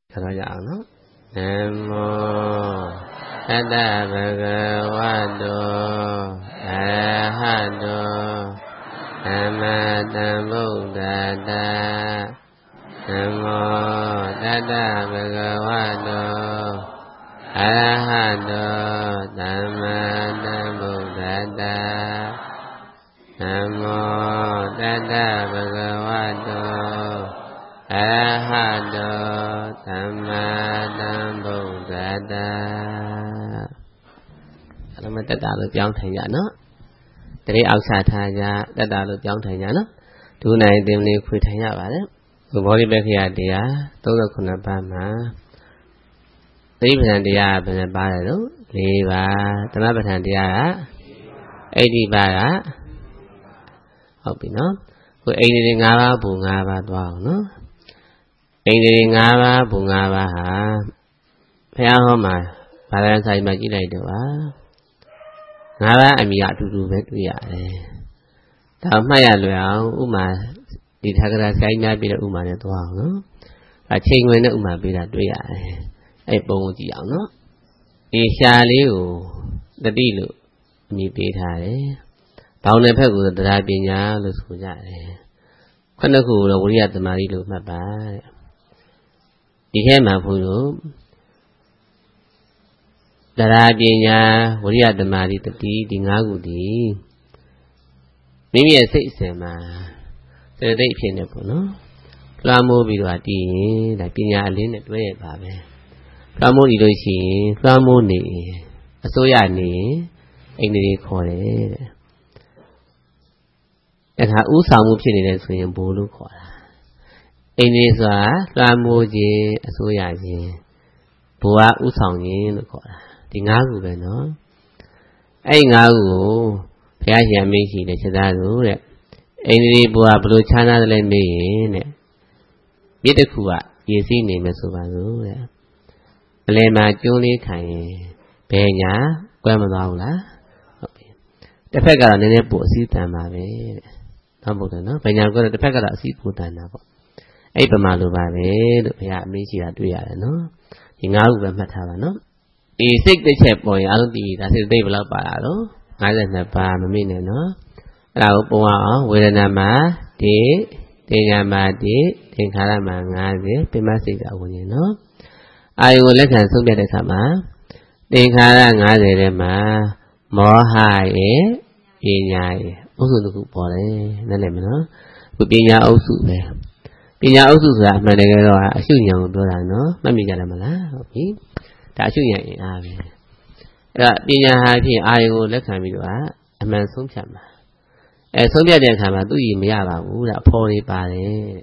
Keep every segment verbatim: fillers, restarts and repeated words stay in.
Kalau ya no. Namo Tassa Bhagavato Arahato Sama Sambuddhassa. Namo Tassa Bhagavato Arahato Sama Sambuddhassa. Namo Tassa Bhagavato Arahato Sama Sambuddhassa. Kalau mà tất cả lực trong thành giả nó, thì áo xà thà giả tất cả lực trong thành giả nó, thứ này tìm đi khui thành giả vậy đấy. Rồi bỏ đi bên kia thì á, tôi là con là ba mà, tí bên này thì á bên này ba là đúng, thì ba, tao nói bên này thì á, ấy đi ba á, học bị nó, rồi ấy đi ngã ba bù ngã ba toàn nó. Anh đi ngã ba bù ngã ba hả? Phải không mà? Bà đang xài mà chỉ này được á. Ngã ba anh bị ạ tù tù bé tù ạ này. Tao mai à lùi áo u mà đi thác ra xài nhá bị là u mà này toàn nó. Và trên nguyên nó u mà bị là tù ạ này. Ê bông chỉ áo nó. Đi xa lý ủ đã đi lụ mình bị thả đấy. Bao này phải của ta bị nhá lụ sủ dạ này. Con nó của là của đi ạ tầm mà đi lụ mà bà. Đi thế mà phụ nữ Đà bì nhà Vô riya tama đi tập đi đi ngã cụ đi Mình biết xây xe mà Sẽ đây phiền đẹp phụ nữ Loa mô bị đọa đi Là bì nhà lên đẹp với bà bè Loa mô đi đôi xí Loa mô nỉ Ở số nhà nỉ Anh đi đi khó đấy Anh hả ú sao mô phiền này Rồi em bố lúc khó là anh đi xóa loa mô gì số nhà gì bố á ú sòng gì nó gọi là thì ngã của về nó anh ngã của phải ai nhà mình chỉ để cho taรู้đấy anh đi bố á bố cha na lên mình nè biết được khu ạ gì gì này mà số baoรู้đấy lên mà chung đi khai về nhà quen mà vào lá để phải cả nên bộ sĩ tàn mà về không bộ nó về nhà có để phải cả là sĩ bộ tàn nào ấy bà mà lùi bài về được phải làm mấy gì là tùy à nó thì ngáo về mặt thà nó ý xích để chẹp bồi áo thì ta sẽ đây vào lâu bà đó ngay lần là bà mà mình này nó là bộ áo về là mà thì thì nhà mà thì thì khá là mà ngay về bên má xích ở của nó ai muốn lấy sản xuất để làm mà thì khá là ngay về để mà mỏ hai ấy thì nhà ốc sụn cũng bỏ đấy nên là nó của bên nhà ốc sụn về Bây giờ ốc sụt ra mà này rồi à siêu nhiều đồ là nó mà mình giờ làm mà lá ok đã siêu nhiều à vậy rồi bây giờ hai thì ai cũng lấy khai mình đó anh mang sống chậm mà em sống bây giờ khai mà tôi gì mới à bảo u đã phô đi bà đấy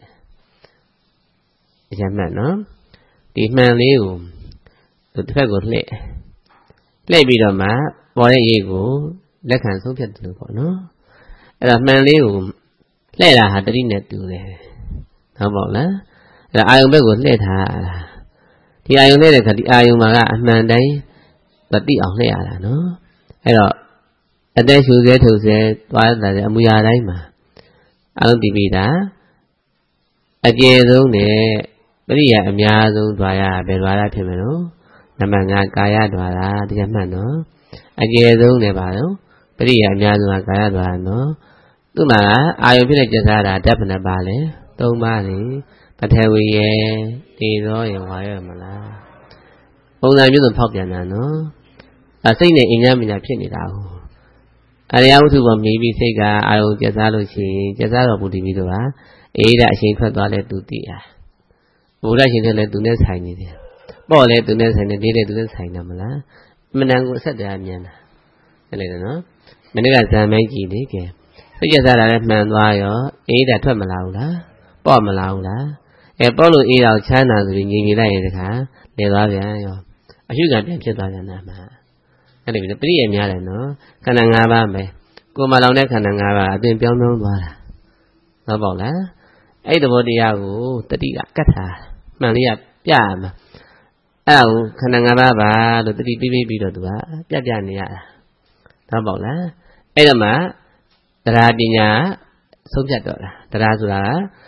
chậm mà nó thì mang liu tôi phải gọi lệ lệ bị rồi mà bỏ cái gì của lấy khai sống chậm được của nó rồi mang liu lệ là hạt đi nè từ này Không bảo là là ai cũng biết của lệ thà thì ai cũng biết là thì ai cũng mà là mà đấy là tí ổng lệ là nó hay là ở đây sự dễ thường sẽ toán là ở mua đấy mà ăn thì vì đã ở kia luôn nè bây giờ em nhà luôn đoài à về đoài ra thì mà nó nằm mà ngang cái à đoài ra thì mà nó ở kia luôn nè bà nó bây giờ em nhà luôn cái à đoài nó tức là ai cũng biết là cho ra là đáp là bà đấy tôi ba thì bà theo về đi rồi hỏi rồi mà là hôm nay biết tuần học vậy là nó à xây này anh em mình làm chuyện gì đâu anh em thu vào mình bị xây cả ai cũng chia ra rồi thì chia ra rồi bù đi video á ấy đã xin phép toán lên tụi tị à bù đã xin phép lên tụi nên xài như thế bỏ lên tụi nên xài như thế để tụi nên xài nào mà là mình đang cũng rất là nhàn cái này là nó mình đang làm mấy gì đấy kìa bây giờ ra là mình nói rồi ấy đã thuận mà lâu đó bỏ mà lâu đó em bỏ luôn ý đâu chán nào rồi nhìn như này thì hả để đó vậy rồi ở trước gần em chưa bao giờ nào mà cái này mình biết em nhà này nó khả năng ngà ba mày cô mà lâu nay khả năng ngà ba tuyên béo nông qua là nó bảo là ấy đồ đi à của tự đi gặp cắt à mà đi gặp bia mà à khả năng ngà ba ba đồ tự đi đi đi đồ đó bia bia này à nó bảo là ấy là mà ra đi nhà sống chặt rồi ra rồi là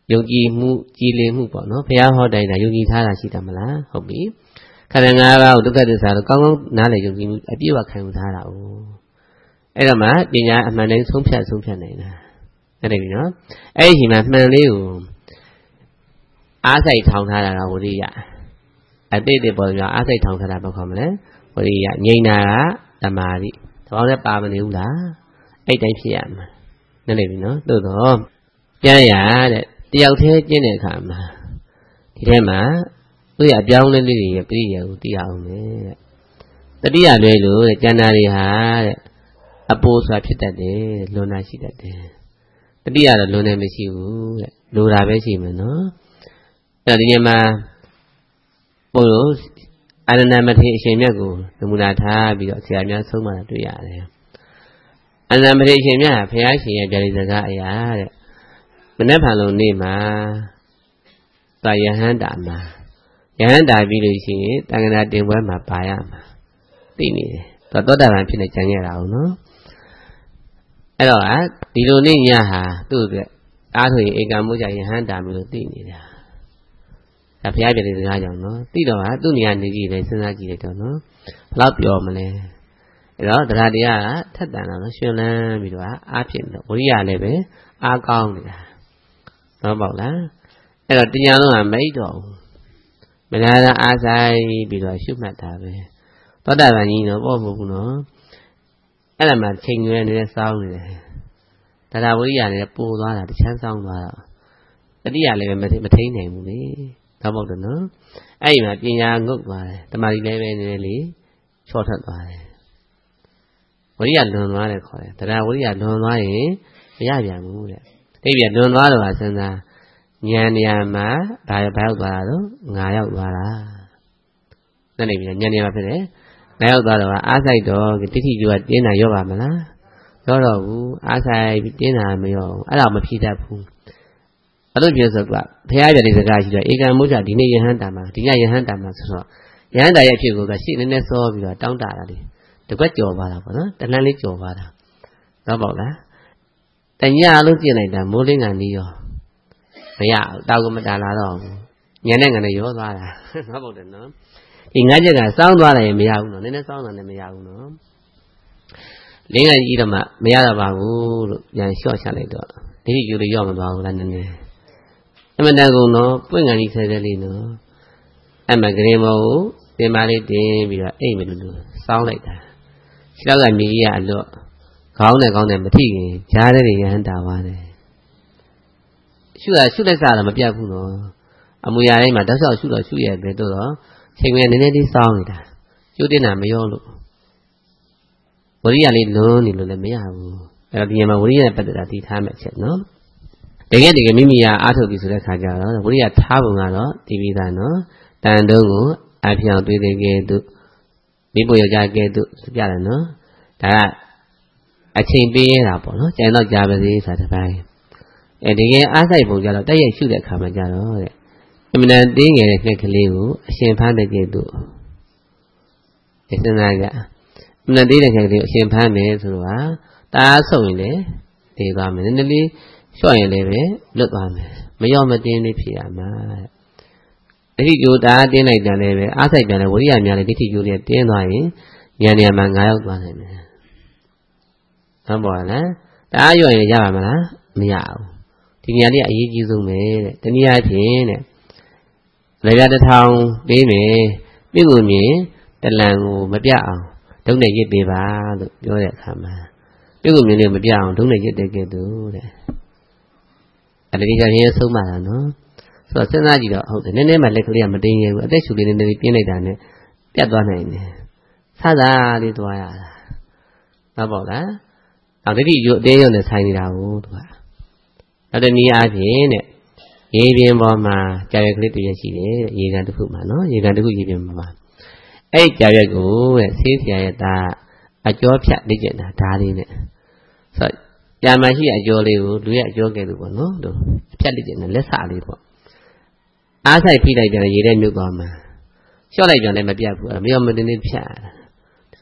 ယုံကြည်မှုကြည်လင်မှုပေါ့နော်ဘုရားဟောတိုင်းတာယုံကြည်ထားတာရှိတယ်မလားဟုတ်ပြီခန္ဓာ၅ပါးကိုဒုက္ခသစ္စာတော့ကောင်းကောင်းနားလည်ယုံကြည်မှုအပြည့်အဝခံယူထားတာ哦အဲ့တော့မှပညာအမှန်တိုင်းဆုံးဖြတ်ဆုံးဖြတ်နိုင်တာအဲ့ဒါပြီနော်အဲ့ဒီမှာမှန်လေးကိုအားစိုက်ထောင်ထားတာကဝိရိယအတိတ်တွေပေါ်ပြောအားစိုက်ထောင်ထားတာဘာခေါ်မလဲဝိရိယငြိမ်တာကသမာဓိသဘောနဲ့ပါမနေဘူးလားအဲ့တိုင်းဖြစ်ရမှာနားလည်ပြီနော်သို့တော့ပြန်ရတဲ့တယောက်တည်းကျင့်တဲ့အခါမှာဒီထဲမှာသူ့ရအပြောင်းလဲလေးတွေရဲ့ပြည့်ရကိုသိရအောင်လေတဲ့တတိယလွဲလို့တဲ့ကျန်တာတွေဟာတဲ့အပိုးဆိုတာဖြစ်တတ်တယ်လွန်တာရှိတတ်တယ်တတိယတော့လွန်နေမရှိဘူးတဲ့လိုတာပဲရှိမယ်နော်အဲ့တော့ဒီညမှာဘုလို့အာနန္ဒမထေရအရှင်မြတ်ကိုနမူနာထားပြီးတော့ဆရာများဆုံးမတာတွေ့ရတယ်အာနန္ဒမထေရအရှင်မြတ်ဘုရားရှင်ရဲ့ဗျာဒိစကားအရာတဲ့မနေ့ဖန်လုံးနေ့မှာသာယဟန္တာမှာယဟန္တာပြီးလို့ရှိရင်တန်ခါတင်ပွဲမှာပါရမှာသိနေတယ်သူသောတာပန်ဖြစ်နေကြံခဲ့တာဟုတ်နော်အဲ့တော့ဒီလိုနေ့ညဟာသူ့အတွက်အားဆိုရင်ဧကံမိုးကြယဟန္တာမျိုးလို့သိနေတာဒါဘုရားပြတဲ့စကားကြောင့်နော်သိတော့ဟာသူ့နေရာနေကြည့်တယ်စဉ်းစားကြည့်လိုက်တော့နော်ဘယ်လောက်ပျော်မလဲအဲ့တော့တရားတရားကထက်တန်တော့နော်ရှင်လန်းပြီးတော့အားဖြစ်တော့ဝိရိယလည်းပဲအားကောင်းနေတာတော့ပေါ့လားအဲ့တော့တရားလုံးကမိတ်တော့မလားလားအားဆိုင်ပြီးတော့ရှုမှတ်တာပဲသောတာပန်ကြီးတော့ပေါ့မဟုတ်ဘူးနော်အဲ့ဒါမှချိန်ရွယ်နေတဲ့စောင်းနေတယ်တရားဝိရိယလည်းပိုသွားတာတချမ်းစောင်းသွားတော့တတိယလည်းပဲမထိန်နိုင်ဘူးလေတော့ပေါ့တယ်နော်အဲ့ဒီမှာပညာငုတ်သွားတယ်တမာတိလည်းပဲနည်းနည်းလေးချော့ထက်သွားတယ်ဝိရိယလွန်သွားတယ်ခေါ်တယ်တရားဝိရိယလွန်သွားရင်မရပြန်ဘူးတဲ့တိပြလွန်သွားတော့စဉ်းစားဉာဏ်နေရာမှာဒါရဘရောက်သွားတာတော့ငါရောက်သွားတာနဲ့နေပြီဉာဏ်နေရာဖြစ်တယ်ငါရောက်သွားတော့အားဆိုင်တော့တိတိကျကျတင်းတာရောပါမလားရောတော့ဘူးအားဆိုင်ပြီးတင်းတာမရောအဲ့ဒါမဖြေတတ်ဘူးအဲ့လိုပြောဆိုကဘုရားပြတဲ့စကားရှိတော့ဧကံမုဒ္ဒဒီနေ့ယဟန္တာမှာဒီညယဟန္တာမှာဆိုတော့ယဟန္တာရဲ့အဖြစ်ကိုကရှေ့နည်းနည်းစောပြီးတော့တောင်းတတာလေတကွက်ကြော်သွားတာပေါ့နော်တလန်းလေးကြော်သွားတာတော့ပေါ့လားတညလုံးပြင်လိုက်တာမိုးလင်းကန်နီးရောမရဘူးတောက်ကမတာလာတော့ညနေကနေရောသွားတာဟုတ်ပေါ့တယ်နော်ဒီငါးချက်ကစောင်းသွားတယ်မရဘူးနော်နည်းနည်းစောင်းတာလည်းမရဘူးနော်လင်းကန်ကြီးတော့မှမရတော့ပါဘူးလို့ပြန်လျှော့ချလိုက်တော့ဒီလိုယူလို့ရော့မသွားဘူးလားနည်းနည်းအမှန်တန်ကုန်တော့ပွင့်ကန်ကြီးဆဲဆဲလေးနော်အဲ့မှာဂရင်မောကိုပြင်ပါလေးတင်ပြီးတော့အိတ်မလို့လို့စောင်းလိုက်တာခြေထောက်ကမြေကြီးကအလွတ်ခေါင်းနဲ့ခေါင်းနဲ့မထိခင်ဂျားတဲ့ရဟန္တာသွားတယ်ရှုတာရှုလက်စားတော့မပြတ်ဘူးနော်အမူအရာတိုင်းမှာတောက်လျှောက်ရှုတော့ရှုရဲ့ပဲတော့ချိန်ဝင်နည်းနည်းလေးစောင်းနေတာကျိုးတင်တာမရောလို့ဝရိယလေးလွန်းနေလို့လည်းမရဘူးအဲ့တော့ဒီမှာဝရိယနဲ့ပတ်သက်တာသိထားမှချက်နော်တကယ်တကယ်မိမိရအားထုတ်ပြီဆိုတဲ့ခါကျတော့ဝရိယထားပုံကတော့ဒီပြီးသားနော်တန်တုံးကိုအပြောင်တွေးသေးကဲသူမိဖို့ယောက်ျားကဲသူပြတယ်နော်ဒါကအချိန်ပေးရတာပေါ့နော်ကျန်တော့ကြာပါစေဆိုတာတစ်ပိုင်းအဲတကယ်အားစိုက်ပုံကြတော့တက်ရိုက်ရှုတဲ့ခါမှကြတော့တဲ့အမှန်တန်တင်းငယ်တဲ့ငှက်ကလေးကိုအရှင်ဖမ်းတဲ့ကဲသူစဉ်းစားကြအမှန်တန်တင်းတဲ့ငှက်ကလေးကိုအရှင်ဖမ်းမယ်ဆိုတော့တအားဆုံရင်လည်းတည်သွားမယ်နည်းနည်းလေးလျှော့ရင်လည်းပဲလွတ်သွားမယ်မရောမတင်းလေးဖြစ်ရမှာဒိဋ္ဌိကျိုးတအားတင်းလိုက်တယ်လည်းပဲအားစိုက်ပြန်တယ်ဝိရိယများလည်းဒိဋ္ဌိကျိုးလေးတင်းသွားရင်ဉာဏ်ဉာဏ်မှာငါရောက်သွားနိုင်မယ်ဟုတ်ပါလားတအားရော့ရင်ရပါမလားမရဘူးဒီဉာဏ်လေးအရေးကြီးဆုံးပဲတဲ့တနည်းအားဖြင့်တဲ့လေပြတစ်ထောင်ပေးမယ်ပြည့်ကိုမြင်တလန်ကိုမပြအောင်ဒုနဲ့ရစ်ပေးပါလို့ပြောတဲ့အခါမှာပြည့်ကိုမြင်လို့မပြအောင်ဒုနဲ့ရစ်တဲ့ကဲ့သို့တဲ့အဲ့ဒီကြရင်ဆုံးမတာနော်ဆိုတော့စဉ်းစားကြည့်တော့ဟုတ်တယ်နည်းနည်းမှလက်ကလေးကမတင်းရဘူးအသက်ရှူလေးနည်းနည်းပြင်းလိုက်တာနဲ့ပြတ်သွားနိုင်တယ်ဆာသာလေးသွားရတာဟုတ်ပါလားနောက်တတိယအသေးရုံနဲ့ဆိုင်နေတာကိုသူကနောက်တနည်းအားဖြင့်တဲ့ရေပြင်ပေါ်မှာကြာရွက်ကလေးတစ်ရက်ရှိတယ်ရေကန်တစ်ခုမှာနော်ရေကန်တစ်ခုရေပြင်ပေါ်မှာအဲ့ကြာရွက်ကိုတဲ့ဆေးဆရာရဲ့သားအကျော်ဖြတ်လေ့ကျင့်တာဓာလေးနဲ့ဆိုတော့ကြာမှရှိအကျော်လေးကိုလူရဲ့အကျော်ကဲလို့ပေါ့နော်သူဖြတ်လေ့ကျင့်တယ်လက်စလေးပေါ့အားဆိုင်ဖိလိုက်ကြတယ်ရေထဲမြုပ်သွားမှာလျှော့လိုက်ကြတယ်မပြတ်ဘူးမရောမတင်းတင်းဖြတ်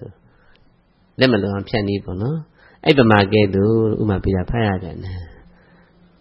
လက်မလွန်ဖြတ်နေပေါ့နော်အဲ့ပမာကဲသူဥမာပြတာဖတ်ရပြန်တယ်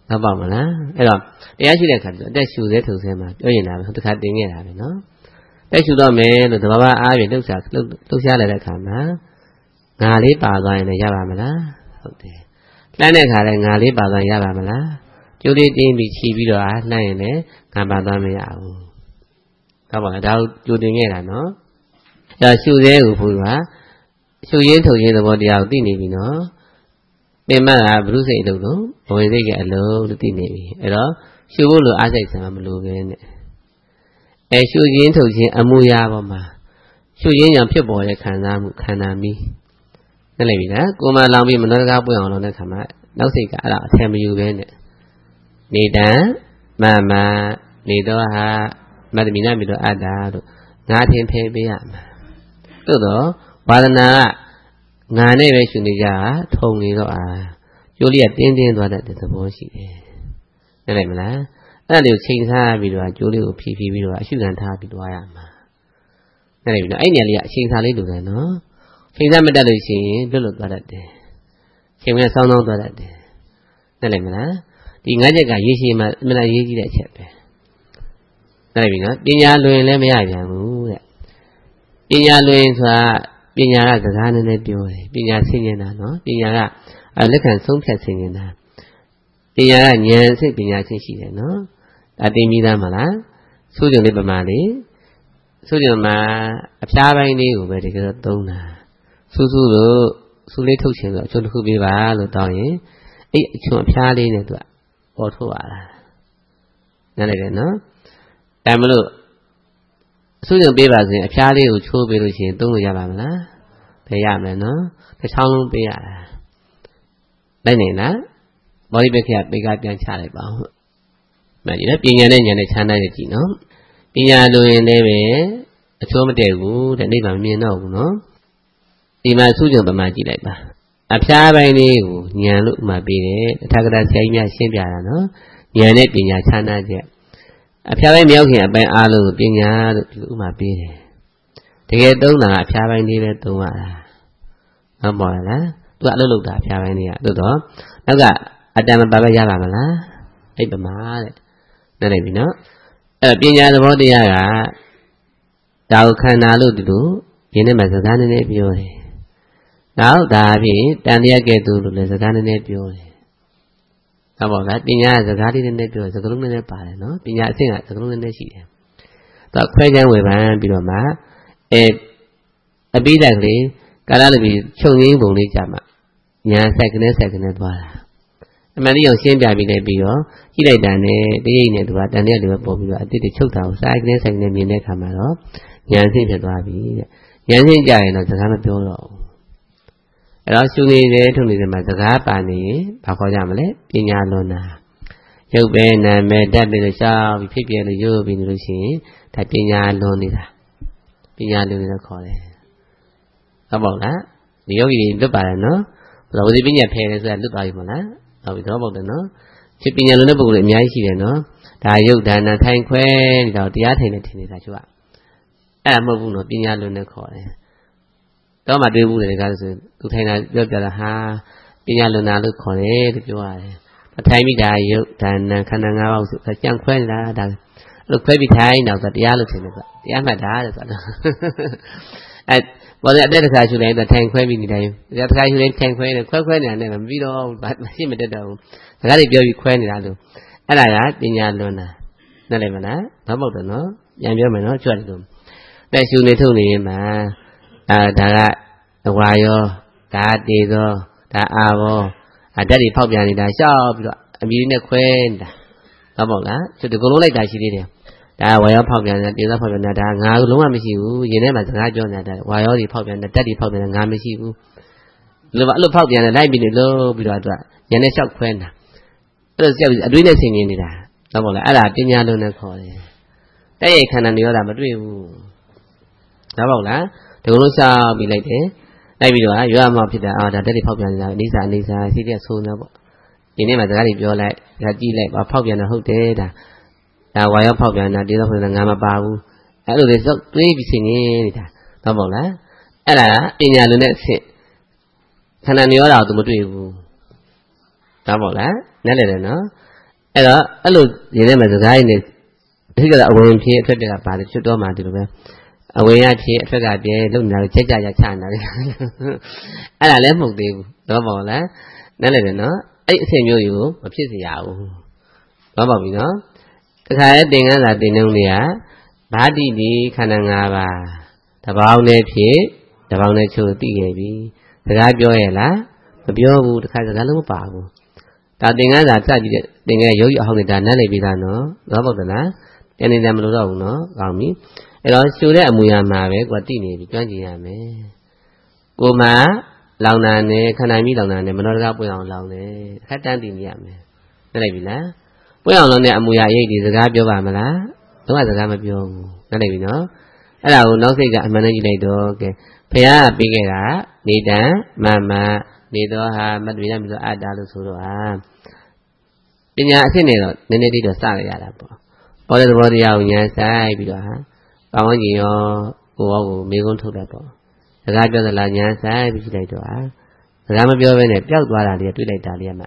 ဟုတ်ပါမလားအဲ့တော့တရားရှိတဲ့ခါကျအသက်ရှူသေးထုံဆဲမှာပြောရင်လာပဲတစ်ခါတင်ခဲ့တာပဲနော်တက်ရှူတော့မယ်လို့တဘာဘာအားဖြင့်လှုပ်ရှားလှုပ်ရှားလိုက်တဲ့ခါမှာငါလေးပါသွားရင်လည်းရပါမလားဟုတ်တယ်လှမ်းတဲ့ခါလဲငါလေးပါသွားရပါမလားကျိုးလေးတင်းပြီးခြီးပြီးတော့အားလှမ်းရင်လည်းငါပါသွားမရဘူးဟုတ်ပါလားဒါကိုကြိုတင်ခဲ့တာနော်အဲ့တော့ရှူသေးကိုဘုရားရှူရင်းထုတ်ရင်းသဘောတရားကိုသိနေပြီနော်ပင်မကဘုရုစိတ်အလုပ်လို့ဘဝင်စိတ်ကအလုပ်လို့သိနေပြီအဲ့တော့ရှူဖို့လိုအားစိတ်ဆံမလိုပဲနဲ့အဲရှူရင်းထုတ်ခြင်းအမှုရာပေါ်မှာရှူရင်းကြောင့်ဖြစ်ပေါ်တဲ့ခံစားမှုခန္ဓာမီးနဲ့လည်းပြီလားကိုယ်မှလောင်ပြီးမနောတကားပွင့်အောင်လုပ်တဲ့ခါမှာနောက်စိတ်ကအဲ့ဒါအထင်မယူပဲနဲ့နေတံမမနေတော့ဟာမတ္တမိနာမိတော့အတ္တာတို့ငါထင်ဖယ်ပေးရမှာသို့တော့ဝါဒနာကငါနဲ့ပဲရှုနေကြတာထုံနေတော့အာကျိုးလေးကတင်းတင်းသွားတဲ့သဘောရှိတယ်။နားလည်မလား။အဲ့ဒါလေးကိုချိန်ထားပြီးတော့ကျိုးလေးကိုဖြီးဖြီးပြီးတော့အရှုခံထားပြီးသွားရမှာ။နားလည်ပြီနော်။အဲ့နေရာလေးကအချိန်စားလေးလိုတယ်နော်။ချိန်စားမတတ်လို့ရှိရင်လွတ်လွတ်သွားတတ်တယ်။ချိန်မဲ့ဆောင်းဆောင်းသွားတတ်တယ်။နားလည်မလား။ဒီငါးချက်ကရေရှည်မှာအမှန်ရေးကြီးတဲ့အချက်ပဲ။နားလည်ပြီနော်။ပညာလွင်လည်းမရပြန်ဘူးတဲ့။ပညာလွင်ဆိုတာပညာကစကားနည်းနည်းပြောတယ်ပညာဆင်ញင်တာနော်ပညာကလက်ခံဆုံးဖြတ်ဆင်ញင်တာပညာကဉာဏ်စိတ်ပညာချင်းရှိတယ်နော်ဒါသိမိသားမလားဆိုကြလေးပမာလေးဆိုကြမှာအဖျားပိုင်းလေးကိုပဲတကယ်တော့သုံးတာစူးစူးလို့စူးလေးထုတ်ခြင်းဆိုအချို့တစ်ခုပေးပါလို့တောင်းရင်အဲ့အချို့အဖျားလေးနဲ့သူကပေါ်ထုတ်ရတာနားလည်တယ်နော်ဒါမလို့အစိုးရပေးပါဆိုရင်အဖျားလေးကိုချိုးပေးလို့ရှိရင်သုံးလို့ရပါမလားဘယ်ရမလဲနော်တစ်ချောင်းလုံးပေးရတာလိုက်နေလားမော်ဒီဘက်ကပေကပြန်ချလိုက်ပါဦးမှန်ပြီနော်ပညာနဲ့ဉာဏ်နဲ့ခြားနိုင်တယ်ကြည့်နော်ပညာလိုရင်လည်းပဲအချိုးမတည့်ဘူးတဲ့နိဗ္ဗာန်မမြင်တော့ဘူးနော်ဒီမှာစုကြုံပမာကြည့်လိုက်ပါအဖျားပိုင်းလေးကိုဉာဏ်လို့ဥမာပေးတယ်တထာဂတဆရာကြီးများရှင်းပြတာနော်ဉာဏ်နဲ့ပညာခြားနာချက်အဖျားပိုင်းမရောက်ခင်အပိုင်းအားလုံးပညာလို့ဒီလိုဥမာပေးတယ်တကယ်သုံးတာအဖျားပိုင်းလေးပဲသုံးရတာဟုတ်ပါလားသူကအလုပ်လုပ်တာအဖျားပိုင်းလေးကသို့တော့နောက်ကအတ္တမပါပဲရပါမလားအဲ့ပမာတဲ့နားလည်ပြီနော်အဲ့ပညာသဘောတရားကဒါကိုခန္ဓာလို့ဒီလိုရင်းနဲ့မှစကားနည်းနည်းပြောတယ်နောက်ဒါဖြင့်တန်တရားကဲ့သို့လို့လည်းစကားနည်းနည်းပြောတယ်ဟုတ်ပါလားပညာကစကားလေးနည်းနည်းပြောစကားလုံးနည်းနည်းပါတယ်နော်ပညာအဆင့်ကစကားလုံးနည်းနည်းရှိတယ်သူကခွဲခြမ်းဝေဖန်ပြီးတော့မှအဲအပိဓာတ်ကလေးကာလလိုပြီးချုပ်ငင်းပုံလေးကြမှာညာဆက်ကနေဆက်ကနေသွားတာအမှန်တရားရှင်းပြပြီးလည်းပြီးတော့ကြည့်လိုက်တာနဲ့တရိပ်နဲ့သူကတန်တဲ့လူပဲပေါ်ပြီးတော့အတိတ်ချုပ်တာကိုစိုက်ကနေဆက်ကနေမြင်တဲ့အခါမှာတော့ညာဆင့်ဖြစ်သွားပြီတဲ့ညာဆင့်ကြရင်တော့စကားမပြောတော့ဘူးအဲ့တော့ရှုနေတယ်ထုတ်နေတယ်မှာစကားပါနေရင်ဘာခေါ်ကြမလဲပညာလွန်တာရုပ်ပဲနာမည်တတ်ပြီးလို့ရှောက်ပြီးဖြစ်ပြလို့ရုပ်ပြီးလို့ရှိရင်ဒါပညာလွန်နေတာပညာလွန်နေတော့ခေါ်တယ်ဟုတ်ပါ့လားဒီယောဂီတွေလွတ်ပါတယ်နော်ဘယ်လိုဝိပညာဖယ်လဲဆိုတာလွတ်သွားပြီမလားဟုတ်ပြီတော့ပေါ့တယ်နော်ဖြစ်ပညာလွန်တဲ့ပုဂ္ဂိုလ်တွေအများကြီးရှိတယ်နော်ဒါရုပ်ဒါနာထိုင်ခွဲနေတာတရားထိုင်နေထင်နေတာသူကအဲ့ဒါမဟုတ်ဘူးနော်ပညာလွန်တဲ့ခေါ်တယ်တော့မှတွေးဘူးလေကားဆိုသူထိုင်တာပြောပြတာဟာပညာလွန်တာလို့ခေါ်တယ်လို့ပြောရတယ်အထိုင်မိတာရုပ်ဒါနာခန္ဓာ၅ပါးဆိုကြံခွဲနေတာဒါအဲ့လိုခွဲပြီးထိုင်တော့ဆိုတရားလို့ထင်တယ်ဆိုတရားမှတ်တာတဲ့ဆိုတော့အဲ့ဘာလဲအတက်တခါရှုလိုက်တော့ထိုင်ခွဲပြီးနေတယ်တရားတခါရှုလိုက်ထိုင်ခွဲနေခွဲခွဲနေတာနဲ့မပြီးတော့မရှိမတက်တော့ဘူးစကားတွေပြောပြီးခွဲနေတာလို့အဲ့ဒါကပညာလွန်တာနားလည်မလားဘာမဟုတ်တော့နော်ပြန်ပြောမယ်နော်ကြွတ်တယ်လို့တဲ့ရှုနေထုတ်နေရင်မှာအာဒါကဝါယောဒါတေသောဒါအာဘောအတက်တွေဖောက်ပြန်နေတာရှောက်ပြီးတော့အမြင်နဲ့ခွဲနေတာဟုတ်ပါ့လားသူဒီကုလုံးလိုက်တာရှိသေးတယ်ဒါဝါယောဖောက်ပြန်တယ်တေသောဖောက်ပြန်တယ်ဒါငါလုံးဝမရှိဘူးရင်ထဲမှာစကားပြောနေတာဝါယောတွေဖောက်ပြန်တယ်တက်တွေဖောက်ပြန်တယ်ငါမရှိဘူးလို့အဲ့လိုဖောက်ပြန်တယ်လိုက်ပြီးနေလို့ပြီးတော့သူကညနေလျှောက်ခွဲနေတာအဲ့လိုကြောက်အတွေးနဲ့ဆင်ញင်နေတာဟုတ်ပါ့လားအဲ့ဒါပညာလုံးနဲ့ခေါ်တယ်တဲ့ရဲ့ခန္ဓာနေရောတာမတွေ့ဘူးဟုတ်ပါ့လားဒီကုလုံးရှောက်ပြီးလိုက်တယ်လိုက်ပြီးတော့ရွာမှာဖြစ်တာအာဒါတက်တွေဖောက်ပြန်နေတာအိစာအိစာရှိတဲ့ဆိုးနေပေါ့ဒီနေ့မှစကားတွေပြောလိုက်ဒါကြည့်လိုက်ပါဖောက်ပြန်တာဟုတ်တယ်ဒါဒါဝါရောဖောက်ပြန်တာတေတော့ဖောက်ပြန်တာငါမပါဘူးအဲ့လိုလေစောက်တွေးပြီးဆင်နေနေတာဟုတ်ပါ့လားအဲ့ဒါပညာလွန်တဲ့အဖြစ်ခန္ဓာနေရောတာကိုသူမတွေ့ဘူးဟုတ်ပါ့လားနားလည်တယ်နော်အဲ့တော့အဲ့လိုရင်းနေမှာစကားရင်းနေဒီကအဝင်ဖြစ်အထွက်ကပါတယ်ချွတ်တော့မှဒီလိုပဲအဝင်ရဖြစ်အထွက်ကပြဲလုံနေတာချက်ကြရချနေတာလေအဲ့ဒါလည်းမဟုတ်သေးဘူးတော့ပေါ့လားနားလည်တယ်နော်အဲ့အဆင့်မျိုးယူမဖြစ်စေရဘူးတော့ပေါ့ပြီနော်တခါရဲ့သင်္ကန်းစာသင်နှုံးတွေကဘာတိဒီခန္ဓာ၅ပါးတပေါင်းနဲ့ဖြစ်တပေါင်းနဲ့ချိုးသိခဲ့ပြီစကားပြောရလားမပြောဘူးတခါစကားလုံးမပါဘူးဒါသင်္ကန်းစာစကြည့်တဲ့သင်္ကန်းရုပ်ရအောင်နေတာနားလည်ပြီးသားနော်တော့ပေါ့ကလားတနေ့တည်းမလို့တော့ဘူးနော်ကောင်းပြီအဲ့တော့ချိုးတဲ့အမူအရာမှာပဲကိုယ်သိနေပြီကျွမ်းကျင်ရမယ်ကိုမှလောင်တာနဲ့ခန္ဓာမိလောင်တာနဲ့မနောတကားပွင့်အောင်လောင်တယ်အခက်တန်းသိနေရမယ်နားလည်ပြီလားပွင့်အောင်လောင်တဲ့အမူအရာရိပ်ဒီစကားပြောပါမလားတော့စကားမပြောဘူးနားလည်ပြီနော်အဲ့ဒါကိုနောက်စိတ်ကအမှန်တည်းကြည့်လိုက်တော့ကဲဘုရားကပြီးခဲ့တာနေတံမမနေတော့ဟာမတ်တွေရပြီဆိုအတ္တလို့ဆိုတော့ဟာပညာအဖြစ်နဲ့တော့နည်းနည်းလေးတော့စရရတာပေါ့ပေါ်တဲ့သဘောတရားကိုဉာဏ်ဆိုင်ပြီးတော့ဟာကောင်းကြီးရောကိုယ်ရောကိုမေးခွန်းထုတ်တတ်ပေါ့စကားပြောသလားဉာဏ်ဆိုင်ပြီးကြည့်လိုက်တော့ဟာစကားမပြောဘဲနဲ့ပျောက်သွားတာလေးတွေ့လိုက်တာလေးကမှဉာဏ်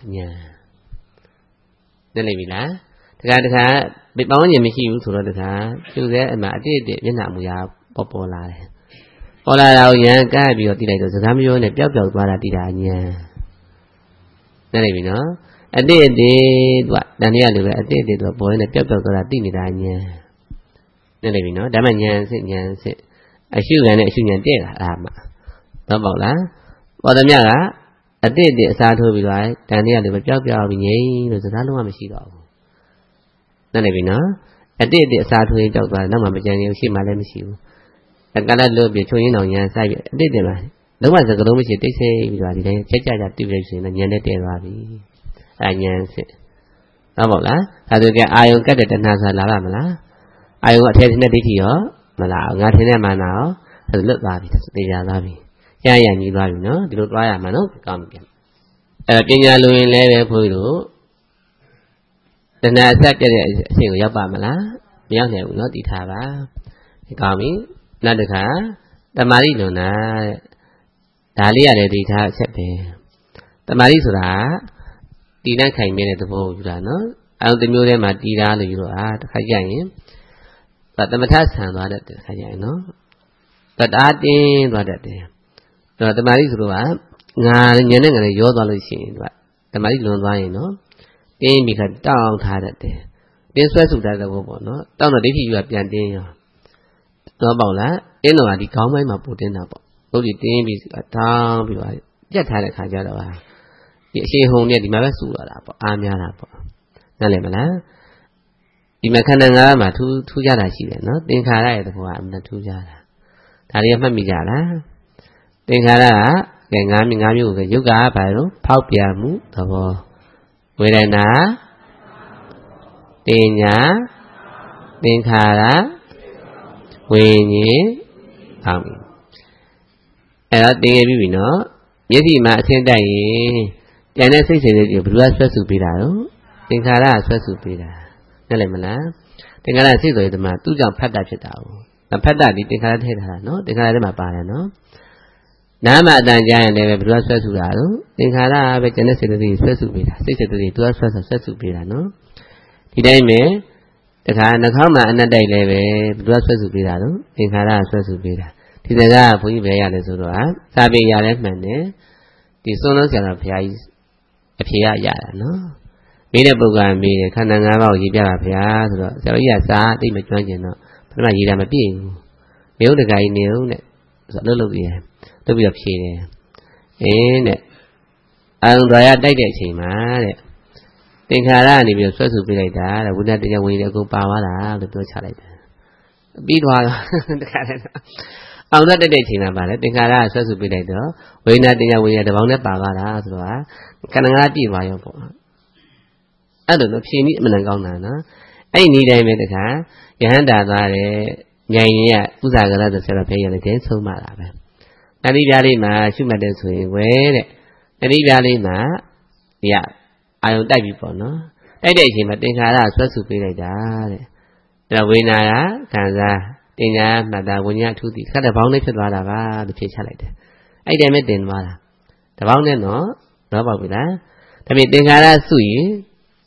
သိလိမ့်ပြီလားတခါတခါပေါင်းဉာဏ်မရှိဘူးဆိုတော့တခါသူ့ရဲ့အမှအတိတ်တည်းမျက်နှာမူရာပေါ်ပေါ်လာတယ်ပေါ်လာတာကိုဉာဏ်ကပ်ပြီးတော့သိလိုက်တော့စကားမပြောနဲ့ပျောက်ပျောက်သွားတာသိတာဉာဏ်သိလိမ့်ပြီနော်အတိတ်တည်းသူကတန်တရားလိုပဲအတိတ်တည်းသူကပေါ်နေပျောက်ပျောက်သွားတာသိနေတာဉာဏ်သိလိမ့်ပြီနော်ဒါမှဉာဏ်စစ်ဉာဏ်စစ်အရှုဉာဏ်နဲ့အရှုဉာဏ်တည့်တာအားမှတော့ပေါ့လားပေါ်သမျှကအတိတ်တည်းအစားထိုးပြီးတော့တန်တရားလိုပဲပျောက်ပျောက်ပြီးငြိမ်လို့စကားလုံးဝမရှိတော့ဘူးသိလိမ့်ပြီနော်အတိတ်တည်းအစားထိုးရင်ကြောက်သွားတယ်နောက်မှမကြံရင်ရှိမှလည်းမရှိဘူးအကလည်းလို့ပြချုံရင်းတော်ဉာဏ်ဆိုင်ပြီးအတိတ်တည်းမှာလုံးဝစကားလုံးမရှိတိတ်ဆိတ်ပြီးတော့ဒီတိုင်းချက်ကြကြတိပြည့်ရှင်ဉာဏ်နဲ့တည့်သွားပြီအဉာဏ်စစ်ဟုတ်ပါလားဒါဆိုကြအာယုံကတ်တဲ့တဏှာဆိုလာပါမလားအာယုံကအထက်နဲ့ဒိဋ္ဌိရောမလားငါထင်တဲ့မာနရောဒါလွတ်သွားပြီသိကြသွားပြီကျမ်းရညီသွားပြီနော်ဒီလိုသွားရမှာနော်ကောင်းပြီအဲပညာလူရင်လည်းပဲဘုန်းကြီးတို့တဏှာအဆက်ပြတဲ့အဆင့်ကိုရောက်ပါမလားမရောက်နိုင်ဘူးနော်တည်ထားပါကောင်းပြီနောက်တစ်ခါတမာရိလွန်တာဒါလေးရတယ်တည်ထားအချက်ပဲတမာရိဆိုတာတည်နှံ့ခိုင်မြဲတဲ့သဘောကိုယူတာနော်အဲလိုတစ်မျိုးတည်းမှာတည်တာလို့ယူတော့အာတစ်ခါကြရင်သမထဆံသွားတဲ့တစ်ခါကြရင်နော်တတအားတင်းသွားတတ်တယ်အဲ့တော့တမာရိဆိုတော့ကငါညနေငါလည်းရောသွားလို့ရှိရင်သူကတမာရိလွန်သွားရင်နော်တင်းပြီးခါတောင်းထားတတ်တယ်တင်းဆွဲစုတတ်တဲ့ဘောပေါ့နော်တောင်းတော့ဒိဋ္ဌိယူကပြန်တင်းရောတော့ပေါ့လားတင်းတော့ကဒီခေါင်းပိုင်းမှာပို့တင်းတာပေါ့ဟုတ်ဒီတင်းပြီးတောင်းပြီးတော့ပြတ်ထားတဲ့ခါကျတော့ဟာဒီအရှိန်ဟုန်နဲ့ဒီမှာပဲစူလာတာပေါ့အားများတာပေါ့နားလည်မလားဒီမှာခန္ဓာငါးပါးမှာထူးထူးခြားတာရှိတယ်နော်သင်္ခါရရဲ့သဘောကအမှန်ထူးခြားတာဒါလေးမှတ်မိကြလားသင်္ခါရကငါးမျိုးငါးမျိုးကိုယုတ်ကဘာလို့ဖောက်ပြန်မှုသဘောဝေဒနာတင်ညာသင်္ခါရဝိညာဉ်ဟောင်းပြီအဲ့တော့သိခဲ့ပြီနော်မျက်စိမှာအဆင်းတက်ရင်ကျန်တဲ့စိတ်စိတ်တွေကဘယ်လိုဆွဲစုပေးတာတော့သင်္ခါရဆွဲစုပေးတာနားလည်မလားသင်္ခါရစိတ်ဆိုရင်ဒီမှာသူ့ကြောင့်ဖတ်တာဖြစ်တာ哦ဖတ်တာဒီသင်္ခါရထည့်ထားတာနော်သင်္ခါရထဲမှာပါတယ်နော်နာမအတန်ကြားရင်လည်းဘယ်လိုဆွဲစုတာတော့သင်္ခါရပဲကျန်တဲ့စိတ်တွေဆွဲစုပေးတာစိတ်စိတ်တွေသူကဆွဲဆွဲဆွဲစုပေးတာနော်ဒီတိုင်းပဲတခါနှာခေါင်းမှာအနက်တိုက်လည်းပဲဘယ်လိုဆွဲစုပေးတာတော့သင်္ခါရဆွဲစုပေးတာဒီစကားဘုန်းကြီးပဲရလဲဆိုတော့ဟာစာပေရလဲမှန်တယ်ဒီစွန်းလုံးဆရာတော်ဘုရားကြီးအဖြေရရတာနော်မိတဲ့ပုဂ္ဂိုလ်မိတယ်ခန္ဓာ၅ပါးကိုရေးပြတာဘုရားဆိုတော့ဆရာတော်ကြီးကစာအသိမကျွမ်းကျင်တော့ပထမရေးတာမပြည့်ဘူးမြုပ်တကကြီးနေဦးနဲ့ဆိုတော့လှုပ်လှုပ်ပြီးတယ်လှုပ်ပြီးတော့ဖြေတယ်အင်းတဲ့အာရုံတော်ရတိုက်တဲ့အချိန်မှာတဲ့သင်္ခါရကနေပြီးဆွဲစုပေးလိုက်တာတဲ့ဝိနည်းတရားဝင်တယ်အကုန်ပါသွားတာလို့ပြောချလိုက်တယ်ပြီးသွားတခါတည်းအောင်သက်တဲ့ချိန်မှာပါလေသင်္ခါရဆွဲစုပေးလိုက်တော့ဝိနည်းတရားဝင်တယ်တပေါင်းနဲ့ပါသွားတာဆိုတော့ခန္ဓာငါးပြည့်သွားရောပေါ့အဲ့လိုတော့ဖြေနည်းအမှန်ကောင်းတာနော်အဲ့ဒီနည်းတိုင်းပဲတခါယဟန္တာသွားတယ်ဉာဏ်ရင်ကဥစ္စာကရဆိုဆရာတော်ဘုရားလည်းတင်းဆုံးမတာပဲတဏှိပြားလေးမှာရှုမှတ်တယ်ဆိုရင်ဝဲတဲ့တဏှိပြားလေးမှာဒီကအာယုံတိုက်ပြီပေါ့နော်တိုက်တဲ့အချိန်မှာသင်္ခါရဆွဲစုပေးလိုက်တာတဲ့အဲ့တော့ဝိညာယခံစားတင်ညာမှတ်တာဝိညာဉ်အထူးတိခက်တဲ့ဘောင်းလေးဖြစ်သွားတာပါလို့ဖြေချလိုက်တယ်အဲ့တိုင်းပဲတင်သွားတာတပေါင်းနဲ့တော့တော့ပေါ့ပြီလားဒါပေမဲ့သင်္ခါရစုရင်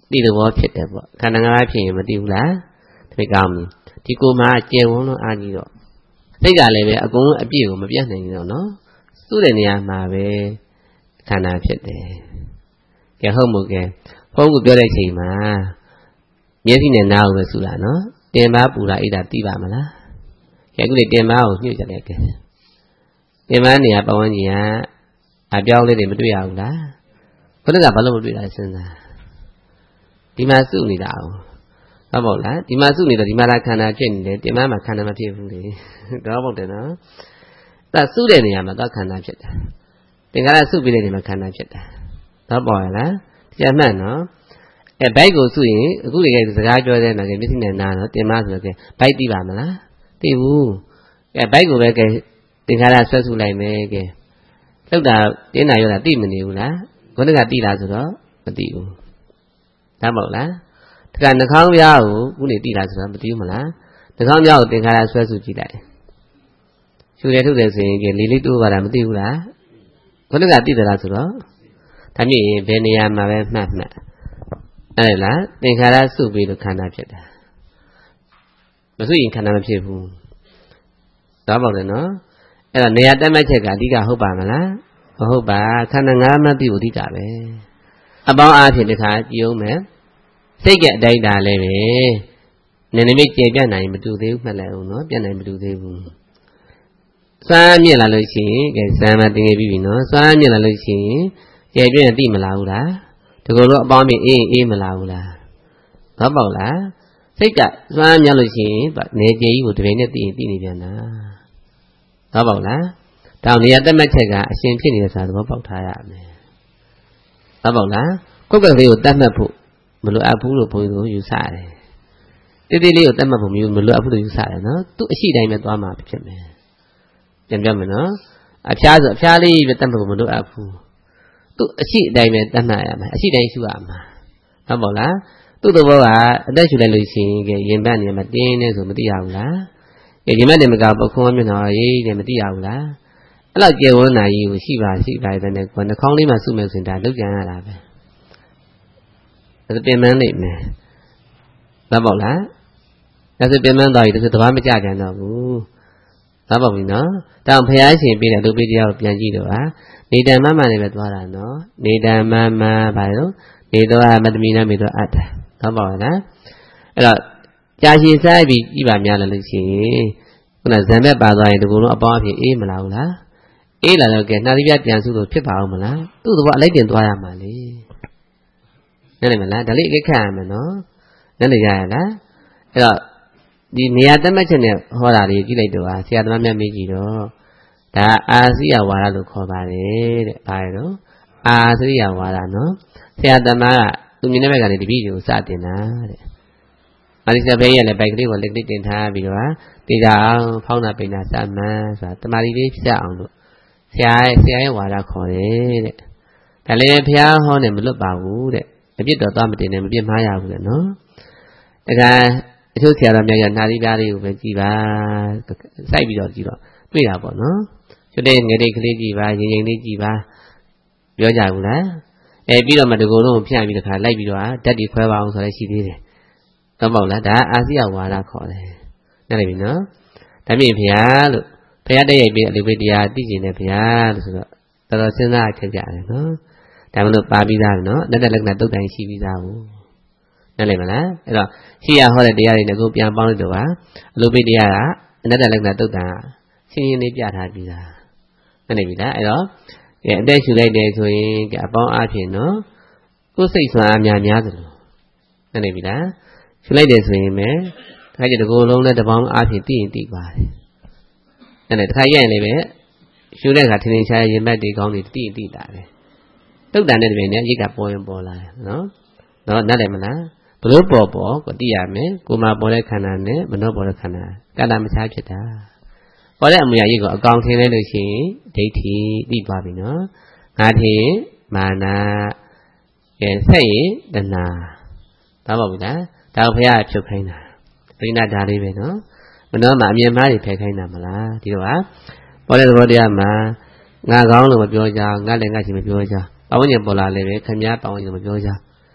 တိသဘောဖြစ်တယ်ပေါ့ခန္ဓာငါးဖြစ်ရင်မသိဘူးလားဒီကောင်းဒီကိုယ်မှာကျေဝန်းလို့အားကြီးတော့စိတ်ကလည်းပဲအကုန်လုံးအပြည့်ကိုမပြတ်နိုင်ဘူးတော့နော်စုတဲ့နေရာမှာပဲခန္ဓာဖြစ်တယ်ကဲဟုတ်မို့ကဲဘုန်းကပြောတဲ့ချိန်မှာမျက်စိနဲ့နားကိုပဲစုတာနော်တင်ပါပူတာအိဒါသိပါမလားကဲအခုလေတင်ပါကိုညှို့ကြတယ်ကဲတင်ပါနေရာပဝန်းကျင်ကအပြောင်းလေးတွေမတွေ့ရဘူးလားဘုရားကဘာလို့မတွေ့တာစဉ်းစားဒီမှာစုနေတာအောင်ဟုတ်ပါ့လားဒီမှာစုနေတော့ဒီမှာလာခန္ဓာဖြစ်နေတယ်တင်ပါမှာခန္ဓာမဖြစ်ဘူးလေတော့ဟုတ်တယ်နော်ဒါစုတဲ့နေရာမှာတော့ခန္ဓာဖြစ်တာသင်္ခါရစုပြီးတဲ့နေရာမှာခန္ဓာဖြစ်တာတော့ပေါ့လားတရားမှန်နော်အဲဘိုက်ကိုစုရင်အခုလေစကားပြောတဲ့မှာကမျက်စိနဲ့နားနော်တင်ပါဆိုတော့ကဲဘိုက်သိပါမလားသိဘူးအဲဘိုက်ကိုပဲကဲသင်္ခါရဆွဲစုလိုက်မယ်ကဲလောက်တာတင်းတာရောတာသိမနေဘူးလားခုနကသိလားဆိုတော့မသိဘူးဒါမဟုတ်လားတခါနှာခေါင်းပြားကိုခုနေသိလားဆိုတော့မသိဘူးမလားနှာခေါင်းပြားကိုသင်္ခါရဆွဲစုကြည့်လိုက်ရှူတယ်ထုတ်တယ်ဆိုရင်ကလေးလေးတိုးပါတာမသိဘူးလားခုနကသိတယ်လားဆိုတော့ဒါမြင်ရင်ဘယ်နေရာမှာပဲမှတ်မှတ်အဲ့လားသင်္ခါရစုပြီးလို့ခန္ဓာဖြစ်တာမစုရင်ခန္ဓာမဖြစ်ဘူးဒါပေါ့လေနော်အဲ့တော့နေရာတက်မှတ်ချက်ကအဓိကဟုတ်ပါမလားမဟုတ်ပါခန္ဓာငါးမှတ်ပြီးအဓိကပဲအပေါင်းအားဖြင့်တခါကြည့်အောင်မယ်စိတ်ကအတိုင်းတာလည်းပဲနည်းနည်းလေးကျေပြတ်နိုင်မတူသေးဘူးမှတ်လိုက်အောင်နော်ပြတ်နိုင်မတူသေးဘူးစွမ်းမြင့်လာလို့ရှိရင်ကဲဇာမတင်ခဲ့ပြီနော်စွမ်းမြင့်လာလို့ရှိရင်ကျေပြတ်ရင်သိမလားဘူးလားဒီလိုတော့အပေါင်းမြင့်အေးအေးမလားဘူးလားတော့ပေါ့လားစိတ်ကစွမ်းမြင့်လို့ရှိရင်နေကျေကြီးကိုတပည့်နဲ့သိရင်သိနေပြန်တာတော့ပေါ့လားတောင်နေရာတက်မှတ်ချက်ကအရှင်ဖြစ်နေတဲ့စာသဘောပေါက်ထားရမယ်တော့ပေါ့လားကိုယ့်ကလေးကိုတတ်မှတ်ဖို့မလိုအပ်ဘူးလို့ဘုန်းကြီးတို့ယူဆတယ်တိတိလေးကိုတတ်မှတ်ဖို့မလိုအပ်ဘူးလို့ယူဆတယ်နော်သူ့အရှိတိုင်းပဲသွားမှာဖြစ်မယ်ပြန်ပြောမယ်နော်အဖျားဆိုအဖျားလေးပဲတတ်မှတ်ဖို့မလိုအပ်ဘူးသူ့အရှိတိုင်းပဲတတ်မှတ်ရမှာအရှိတိုင်းရှုရမှာဟုတ်ပါလားသူ့သဘောကအသက်ရှူလိုက်လို့ရှိရင်ကရင်ဘတ်နေမှာတင်းနေဆိုမသိရဘူးလားကရင်ဘတ်နေမကပခုံးမျက်နှာရေးတယ်မသိရဘူးလားအဲ့လောက်ကျေဝန်းနိုင်ကြီးကိုရှိပါရှိပါတဲ့နဲ့ကိုနှာခေါင်းလေးမှာစုမယ်ဆိုရင်ဒါလောက်ကြံရတာပဲဒါပြင်မန်းနေမယ်သဘောပေါက်လားဒါဆိုပြင်မန်းသွားပြီဒါဆိုတဘာမကြကြတော့ဘူးသဘောပေါက်ပြီနော်တောင်ဖျားရှင်ပြတဲ့လူပိတရားကိုပြန်ကြည့်တော့ဟာနေတံမမနဲ့ပဲသွားတာနော်နေတံမမဘာလို့နေတော့မတမီနာမေတော့အတ္တသဘောပေါက်လားအဲ့တော့ကြာရှည်စားပြီးကြည့်ပါများလို့ရှိရင်ခုနဇံဘက်ပါသွားရင်ဒီကုလုံးအပေါင်းအဖြစ်အေးမလားဘူးလားအေးလာတော့ကဲနှာသီးပြပြန်စုလို့ဖြစ်ပါအောင်မလားသူ့သဘောအလိုက်တင်သွားရမှာလေနားလည်မလားဒါလေးအကိခတ်ရမယ်နော်နားလည်ရရလားအဲ့တော့ဒီနေရာတက်မှတ်ချက်နဲ့ဟောတာလေးကြည့်လိုက်တော့ဟာဆရာသမားများမေးကြည့်တော့ဒါအာစိယဝါဒလို့ခေါ်ပါတယ်တဲ့ဘာလဲတော့အာစိယဝါဒနော်ဆရာသမားကသူမြင်တဲ့ဘက်ကနေတပည့်တွေကိုစတင်တာတဲ့မာရိစဘေးရဲ့လည်းဘိုက်ကလေးကိုလက်ကလေးတင်ထားပြီးတော့တေချာအောင်ဖောင်းတာပိန်တာစမှန်ဆိုတာတမာရီလေးဖြစ်အောင်လို့ဆရာရဲ့ဆရာရဲ့ဝါဒခေါ်တယ်တဲ့ဒါလည်းဘုရားဟောနေမလွတ်ပါဘူးတဲ့အပြစ်တော်သွားမတင်နဲ့မပြစ်မှားရဘူးတဲ့နော်တခါအချို့ဆရာတော်များကနှာသီးပြားလေးကိုပဲကြည်ပါစိုက်ပြီးတော့ကြည်တော့တွေ့တာပေါ့နော်ကျွတ်တဲ့ငယ်လေးကလေးကြည်ပါရင်ရင်လေးကြည်ပါပြောကြဘူးလားအဲပြီးတော့မှဒီကုလုံးကိုဖြန့်ပြီးတခါလိုက်ပြီးတော့ဓာတ်တွေခွဲပါအောင်ဆိုလည်းရှိသေးတယ်တော့ပေါ့လားဒါအာစိယဝါဒခေါ်တယ်နားလည်ပြီနော်ဒါပြင်ဘုရားလို့ဘုရားတည့်ရိုက်ပြီးအလူပိတရားသိကျင်တယ်ဘုရားလို့ဆိုတော့တော်တော်စဉ်းစားချက်ကြတယ်နော်ဒါမှမဟုတ်ပါပြီးသားနော်လက်တက်လက္ခဏာတုတ်တိုင်ရှိပြီးသားဘူးနားလည်မလားအဲ့တော့ရှိရဟောတဲ့တရားတွေနဲ့ကိုပြန်ပေါင်းလို့တော့ပါအလူပိတရားကအနတ္တလက္ခဏာတုတ်တန်ရှင်းရှင်းလေးပြထားပြီးသားနားလည်ပြီလားအဲ့တော့အဲအသက်ရှူလိုက်တယ်ဆိုရင်အပေါင်းအားဖြင့်နော်ကိုယ်စိတ်ဆွမ်းအားများများသလိုနားလည်ပြီလားရှူလိုက်တယ်ဆိုရင်ပဲတခါကျတကူလုံးနဲ့တပေါင်းအားဖြင့်သိရင်သိပါတယ်အဲ့ဒါတခါရရင်လည်းပဲရှူတဲ့အခါထင်ထင်ရှားရင်ဘတ်တွေကောင်းတွေသိရင်သိတာပဲတုတ်တန်တဲ့တပည့်နဲ့ရိတ်ကပေါ်ရင်ပေါ်လာတယ်နော်နော်နားလည်မလားဘလို့ပေါ်ပေါ်ကိုသိရမယ်ကိုယ်မှာပေါ်တဲ့ခန္ဓာနဲ့မနှောပေါ်တဲ့ခန္ဓာကတ္တမခြားဖြစ်တာပေါ်တဲ့အမူအရာကြီးကိုအကောင်ထင်လဲလို့ရှိရင်ဒိဋ္ဌိသိသွားပြီနော်ငါထင်မာနကဲဆက်ရင်တဏှာဒါပေါ့ဗျာဒါဘုရားဖြုတ်ခိုင်းတာပြိဏဒါလေးပဲနော်မနှောမှာအမြင်မှားတွေဖယ်ခိုင်းတာမလားဒီတော့ဟာပေါ်တဲ့သဘောတရားမှာငါကောင်းလို့မပြောကြငါလည်းငါချင်မပြောကြပဝန်းကျင်ပေါ်လာလည်းပဲခင်ဗျားပဝန်းကျင်မပြောကြသ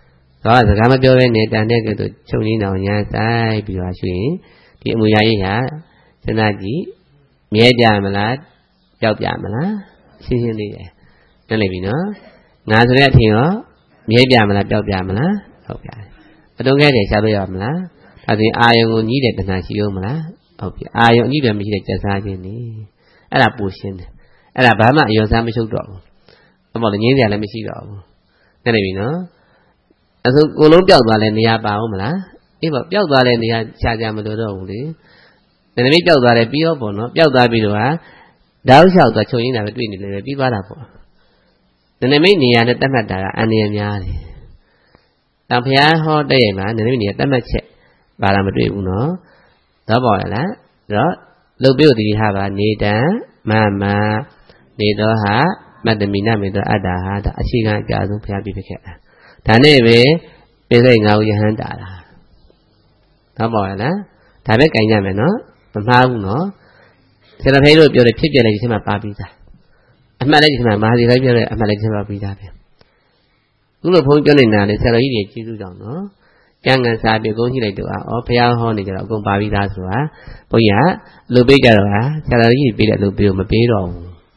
đó là cái mà biểu về này đàn này cái tổ chung đi nào nhà sai bị hóa suy thì mùi giá gì hả cho nên gì mẹ già mà lá cháu già mà lá xin xin đi vậy nên là vì nó ngã rồi đấy thì nó mẹ già mà lá cháu già mà lá ok ở đâu nghe để sao bây giờ mà lá tại vì ai cũng nghĩ để tận chỉ mà lá ok ai cũng nghĩ để mình để trả ra cái này ấy là bù xin ấy là bà mà yêu sao mới chịu được mà bảo là nhớ ra là mới chịu được nên là vì nó à thôi cô lối biểu qua lên nhà bảo mà lá cái bảo biểu qua lên nhà cha cha mà được đâu đi nên là mấy biểu qua lên biểu bỏ nó biểu qua biểu á đào sao qua chơi như nào tùy này là biểu qua là bỏ nên là mấy nhà nó tách mặt là anh em nhà đi làm phía họ đây mà nên mấy nhà tách mặt chạy bà làm tùy của nó đó bỏ là đó lúc biểu thì ha bà nề đá mà mà nề đó hả mà đừng bị nam mình đó ada ha đã chỉ nghe cả giống phía bị bị kẹt thà này về bây giờ ngầu như hắn đã là đó bỏ là thà biết cái nhà mày nó mà mau nó thế là thấy rồi bây giờ thiết kế này thì mà ba pizza anh mà lấy thì mà ba thì lấy bây giờ anh mà lấy thì mà pizza vậy lúc đó phong cho nên là để sao lấy gì chỉ chú trọng nó chẳng ngàn xa bị công như này được à ở phía họ này cho công ba pizza rồi á bây giờ lúc bây giờ rồi á sao lấy gì bây giờ lúc bây giờ mà bây rồi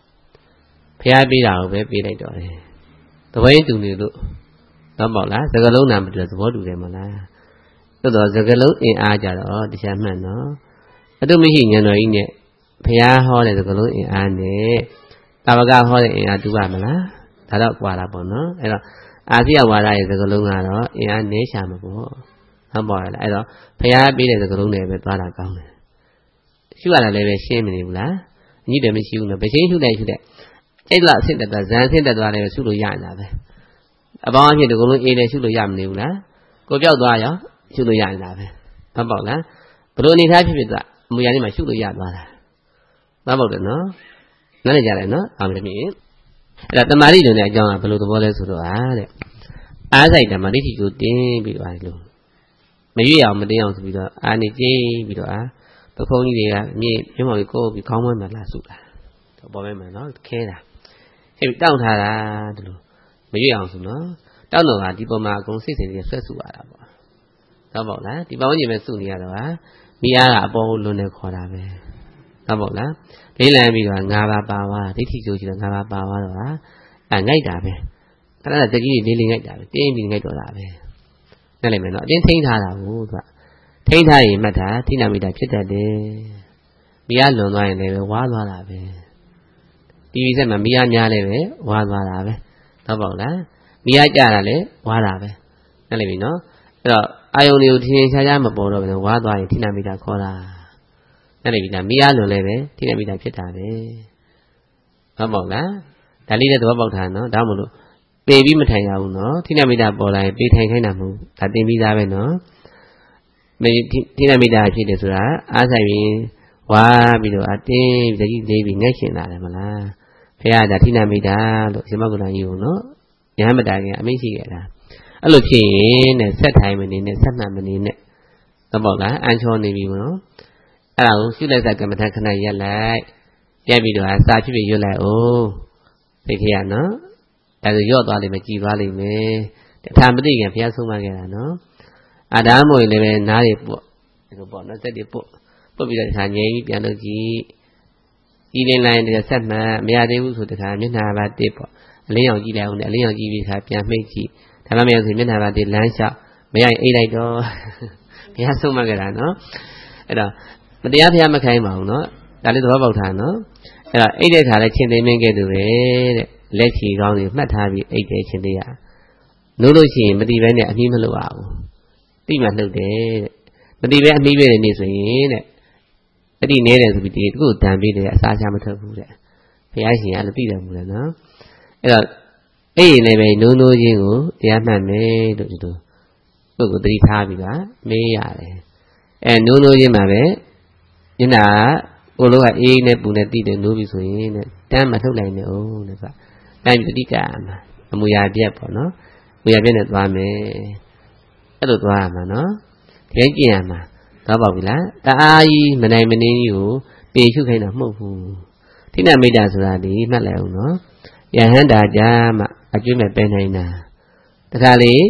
phía bây giờ về bây đây rồi tôi thấy từ nhiều lúc đó bảo là giờ cái lối nào mà được vô đủ để mà là cái đó giờ cái lối in ai giờ đó thì xem mà nó ở đâu mới hiện nhà nói nhỉ phía họ này giờ cái lối in ai nè ta bảo cái họ này in ai tu bà mà là ta đó qua là bọn nó ấy đó à thì qua đây giờ cái lối nào đó in ai nè sao mà bố không bảo là ấy đó phía bây giờ cái lối này về qua là con này chú là lấy về xem mình là như để mình chịu là về xem chú đây chú đây cái là xin đặt là gian xin đặt là này chú đối dạng là vậy à bao nhiêu được con nuôi này chú đối dạng nhiều lá cô béo đoà nhá chú đối dạng là vậy ta bảo là bữa nay thay phiên là mua dạng mà chú đối dạng là ta bảo được nó nó là dạng này nó làm được miếng là ta mà đi được này cho là bữa tôi lấy số đồ á đấy á dạy là mà đi thì cứ tiền bị đoà luôn mấy đứa nào mà đi nào thì bị đoà á này chơi bị đoà tôi không như vậy à như nếu mà cô bị không mà là sụt à bảo vệ mà nó khe là thì đau thà là được mấy đứa nào nó đau nữa là đi bao mà cũng sẽ thì sẽ sụt à đó tao bảo là đi bao nhiêu mà sụt nhiều rồi á mi à là bao luôn này khó là về tao bảo là đấy là vì là ngà ba ba wa đấy thì chỉ là ngà ba ba wa rồi á à ngay đã về cái đó là cái gì đi lên ngay đã về tên mình ngay đó là về nên là mình nói đến thiên tha là vô vậy thiên tha thì mà đã thiên nào mình đã chết rồi đấy mi à luôn rồi này quá quá là về đi về mà mi à nhà này về quá quá là về tao bảo là mi à cha là đấy quá là về nên là mình nói rồi ai ông yêu thiên cha cha mà bỏ rồi quá quá thì thiên nào mình đã khó là nên là mình đã mi à luôn này về thiên nào mình đã chết rồi đấy tao bảo là đại lý là tụi bảo thằng nó đau một lúc baby mà thành nào nó thiên nào mình đã bỏ lại bị thành cái nào không tại tiền visa về nó mình thiên nào mình đã chết được rồi á à tại vì quá bị đồ ăn tê bây giờ gì bị ngay chuyện lại mà là phải à đã thiên nào mình đã được xem bao nhiêu nhiều nó nhà mà đại nghe mấy gì vậy là ở lúc chỉ này xét thay mình này xét làm mình này tao bảo là ăn cho này bị nó à là trước đây tại cái mặt thằng này ra lại ra bị đồ ăn sao chứ bị vô lại ô thì thì à nó tại vì vô toàn thì mà chỉ vào liền mẹ tham bất đi nghe phía xuống mà nghe là nó à đã mồi này mẹ ná đi bộ rồi bỏ nó sẽ đi bộ bộ bây giờ thằng nhảy piano gì đi lên này thì sẽ mà mẹ đi uống rồi thằng nhớ nào ba tiếp lấy nhau gì đâu lấy nhau gì vì thằng piano mấy chị thằng mẹ thì nhớ nào ba tiếp lái sao mẹ ấy đây đó phía xuống mà cái là nó đó mà đi phía mà khai mỏng nó đã lấy đồ vào thằng nó đó ấy đây thằng lại trên đây mình cái đồ đấy lấy chỉ con thì mất hai vị ấy đấy trên đây à nếu đôi khi mà đi về này anh mà lựa vào đi mà lựa đấy mà đi về anh đi về này rồi này cái đi này là bị đi cứ tạm bị để xa xa mà thở phụ đấy phải ai thì anh là biết được rồi nó là ấy này về nô nô gì ngủ thì anh mà mê được rồi tôi có đi tha bị đó mê à đấy em nô nô gì mà bé như là cô lúc ấy này bụng này đi được nô bị rồi này tam mà thâu này nữa này vậy tam bị đi cả mà mùi à biết bỏ nó mùi à biết là toàn mê cái đồ toàn mà nó thế gì à mà tao bảo vì là ta ai mà này mình nên hiểu bị chút hay nào mâu phù thế nào mới đạt ra đi mà lại nó và hắn đạt ra mà ở chỗ mẹ bên này nè ta ra lý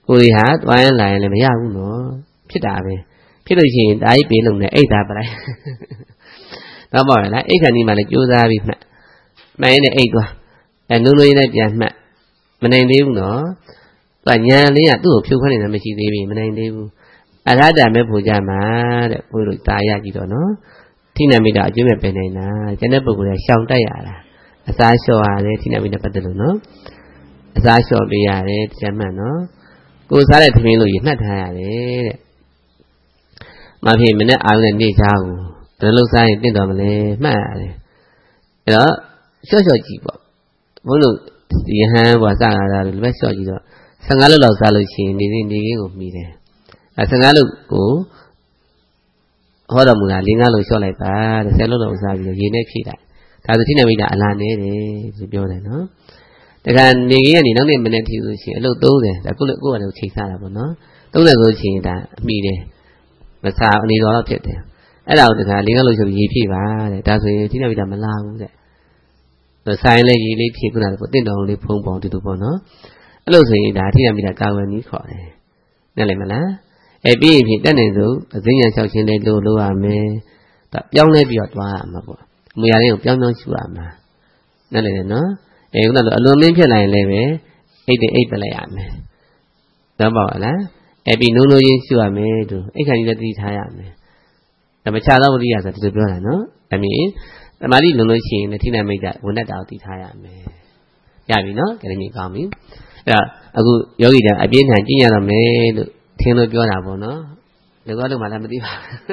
ကိုယ်ဟာတွားရင်လာရင်လည်းမရဘူးနော်ဖြစ်တာပဲဖြစ်လို့ရှိရင်ဒါကြီးပေးလုံးနဲ့အိတ်သာပလိုက်တော့ပေါ့လားအိတ်ခဏီမှလည်းကြိုးစားပြီးမှတ်မှန်ရင်လည်းအိတ်သွားအဲနုံနုံရင်းနဲ့ပြန်မှတ်မနိုင်သေးဘူးနော်သူကညာလေးကသူ့ကိုဖြုတ်ခွင်းနေတာမရှိသေးဘူးမနိုင်သေးဘူးအရဟတမဲ့ဖို့ကြမှာတဲ့ဘုရားတာရကြည့်တော့နော်ထိနာမိတာအကျွမ်းမဲ့ပင်နေတာကျန်တဲ့ပုဂ္ဂိုလ်ကရှောင်တိုက်ရတာအစားလျှော့ရတယ်ထိနာမိတဲ့ပတ်သက်လို့နော်အစားလျှော့ပေးရတယ်တရားမှန်နော်ကိုယ်စားတဲ့သမင်းလို့ရမှတ်ထားရတယ်တဲ့မဖြစ်မနဲ့အားနဲ့နေကြဘူးဘယ်လိုစားရင်တင့်တော်မလဲမှတ်ရတယ်အဲ့တော့လျှော့လျှော့ကြည့်ပေါ့ဘုန်းတို့ဒီဟန်ဘောစကားသားလို့လည်းလျှော့ကြည့်တော့ဆယ်ငါးလောက်လောက်စားလို့ရှိရင်နေနေနေကင်းကိုမှီတယ်အဲဆယ်ငါးလောက်ကိုဟောတော်မူတာလေးငါးလောက်လျှော့လိုက်ပါတဲ့ဆယ်လောက်လောက်စားပြီးရေနဲ့ဖြည့်လိုက်ဒါဆိုထိနေမိတာအလားနေတယ်လို့ပြောတယ်နော်တခါနေကင်းကနေနောက်နေ့မနေ့ထိဆိုရှင်အလုပ်သုံးတယ်ဒါကိုလည်းကိုယ်ကတော့ချိန်စားတာပေါ့နော်သုံးတယ်ဆိုရှင်ဒါအမိတယ်မစားအနေတော်တော့ဖြစ်တယ်အဲ့ဒါကိုတခါလေးငါးလောက်ဆိုရေဖြည့်ပါတဲ့ဒါဆိုရင်ထိနေမိတာမလာဘူးတဲ့ဆိုင်လေရေလေးဖြည့်ခုနကတင့်တော်လေးဖုံးပေါင်းတူတူပေါ့နော်အဲ့လိုဆိုရင်ဒါထိနေမိတာကာဝယ်နည်းခေါ်တယ်နဲ့လည်းမလားအဲ့ပြီးရင်တက်နေစို့အစင်းရလျှောက်ခြင်းလေးလို့လို့ရမယ်ဒါပြောင်းလဲပြီးတော့တွားရမှာပေါ့အမူအရာလေးကိုပြောင်းပြောင်းရှုရမှာနဲ့လည်းနော်အဲ့ခုနကအလွန်မင်းဖြစ်လာရင်လည်းပဲအိတ်တိတ်အိတ်ပလိုက်ရမယ်တော့ပါလားအဲ့ပြီးနုံနုံချင်းရှုရမယ်သူအိတ်ခံကြီးလည်းတတိထားရမယ်ဒါမချတော့ဝိရိယဆိုဒီလိုပြောတာနော်အမင်းသမာဓိလုံလို့ရှိရင်ထိနေမိတ်ဝန်နဲ့တာကိုတည်ထားရမယ်ရပြီနော်ကြည့်နေကောင်းပြီအဲ့တော့အခုယောဂီတွေအပြင်းထန်ကျင့်ရတော့မယ်လို့ထင်းလို့ပြောတာပေါ့နော်ဒီကောလုံးမှလည်းမသိပါ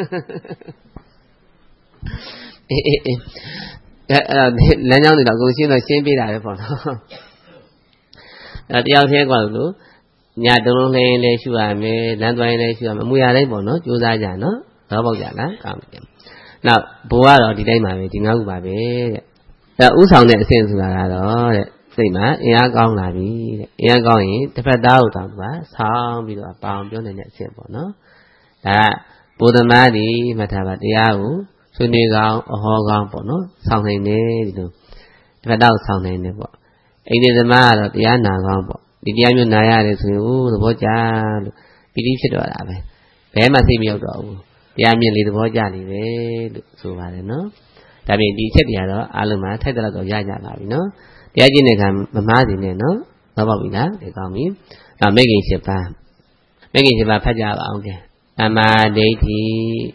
အေးအေးအေးအဲ့လမ်းကြောင်းတွေတော့အကုန်ရှင်းတော့ရှင်းပေးတာပဲပေါ့နော်အဲ့တရားသေးกว่าလို့ညတုံးလုံးလေးလေးရှုရမယ်လမ်းသွားရင်လည်းရှုရမယ်အမူအရာတိုင်းပေါ့နော်ကြိုးစားကြနော်သဘောပေါက်ကြလားကောင်းပြီနောက်ဘိုးကတော့ဒီတိုင်းပါပဲဒီငါးခုပါပဲတဲ့အဲဥဆောင်တဲ့အဆင့်ဆိုတာကတော့တဲ့စိတ်မှာအင်အားကောင်းလာပြီတဲ့အင်အားကောင်းရင်တစ်ဖက်သားကိုတောင်သူကဆောင်းပြီးတော့ပေါအောင်ပြောနေတဲ့အဆင့်ပေါ့နော်ဒါကဘုဒ္ဓမာတိမှတ်ထားပါတရားကိုဆွေးနွေးကောင်းအဟောကောင်းပေါ့နော်ဆောင်းနိုင်တယ်ဒီလိုတစ်ဖက်သားကိုဆောင်းနိုင်တယ်ပေါ့အိန္ဒိသမားကတော့တရားနာကောင်းပေါ့ဒီတရားမျိုးနာရတယ်ဆိုရင်ဟိုသဘောကျလို့ပီတိဖြစ်တော့တာပဲဘယ်မှစိတ်မရောက်တော့ဘူးတရားမြင်လေသဘောကျနေတယ်လို့ဆိုပါတယ်နော်ဒါပြင်ဒီချက်တရားတော့အားလုံးမှာထိုက်တဲ့တော့ရကြပါပြီနော်တရားကျင့်တဲ့အခါမမားစီနဲ့နော်သဘောပေါက်ပြီလားဒီကောင်းပြီနောက်မိခင်၈ပါးမိခင်၈ပါးဖတ်ကြပါအောင်ကဲသမာဓိဋ္ဌိ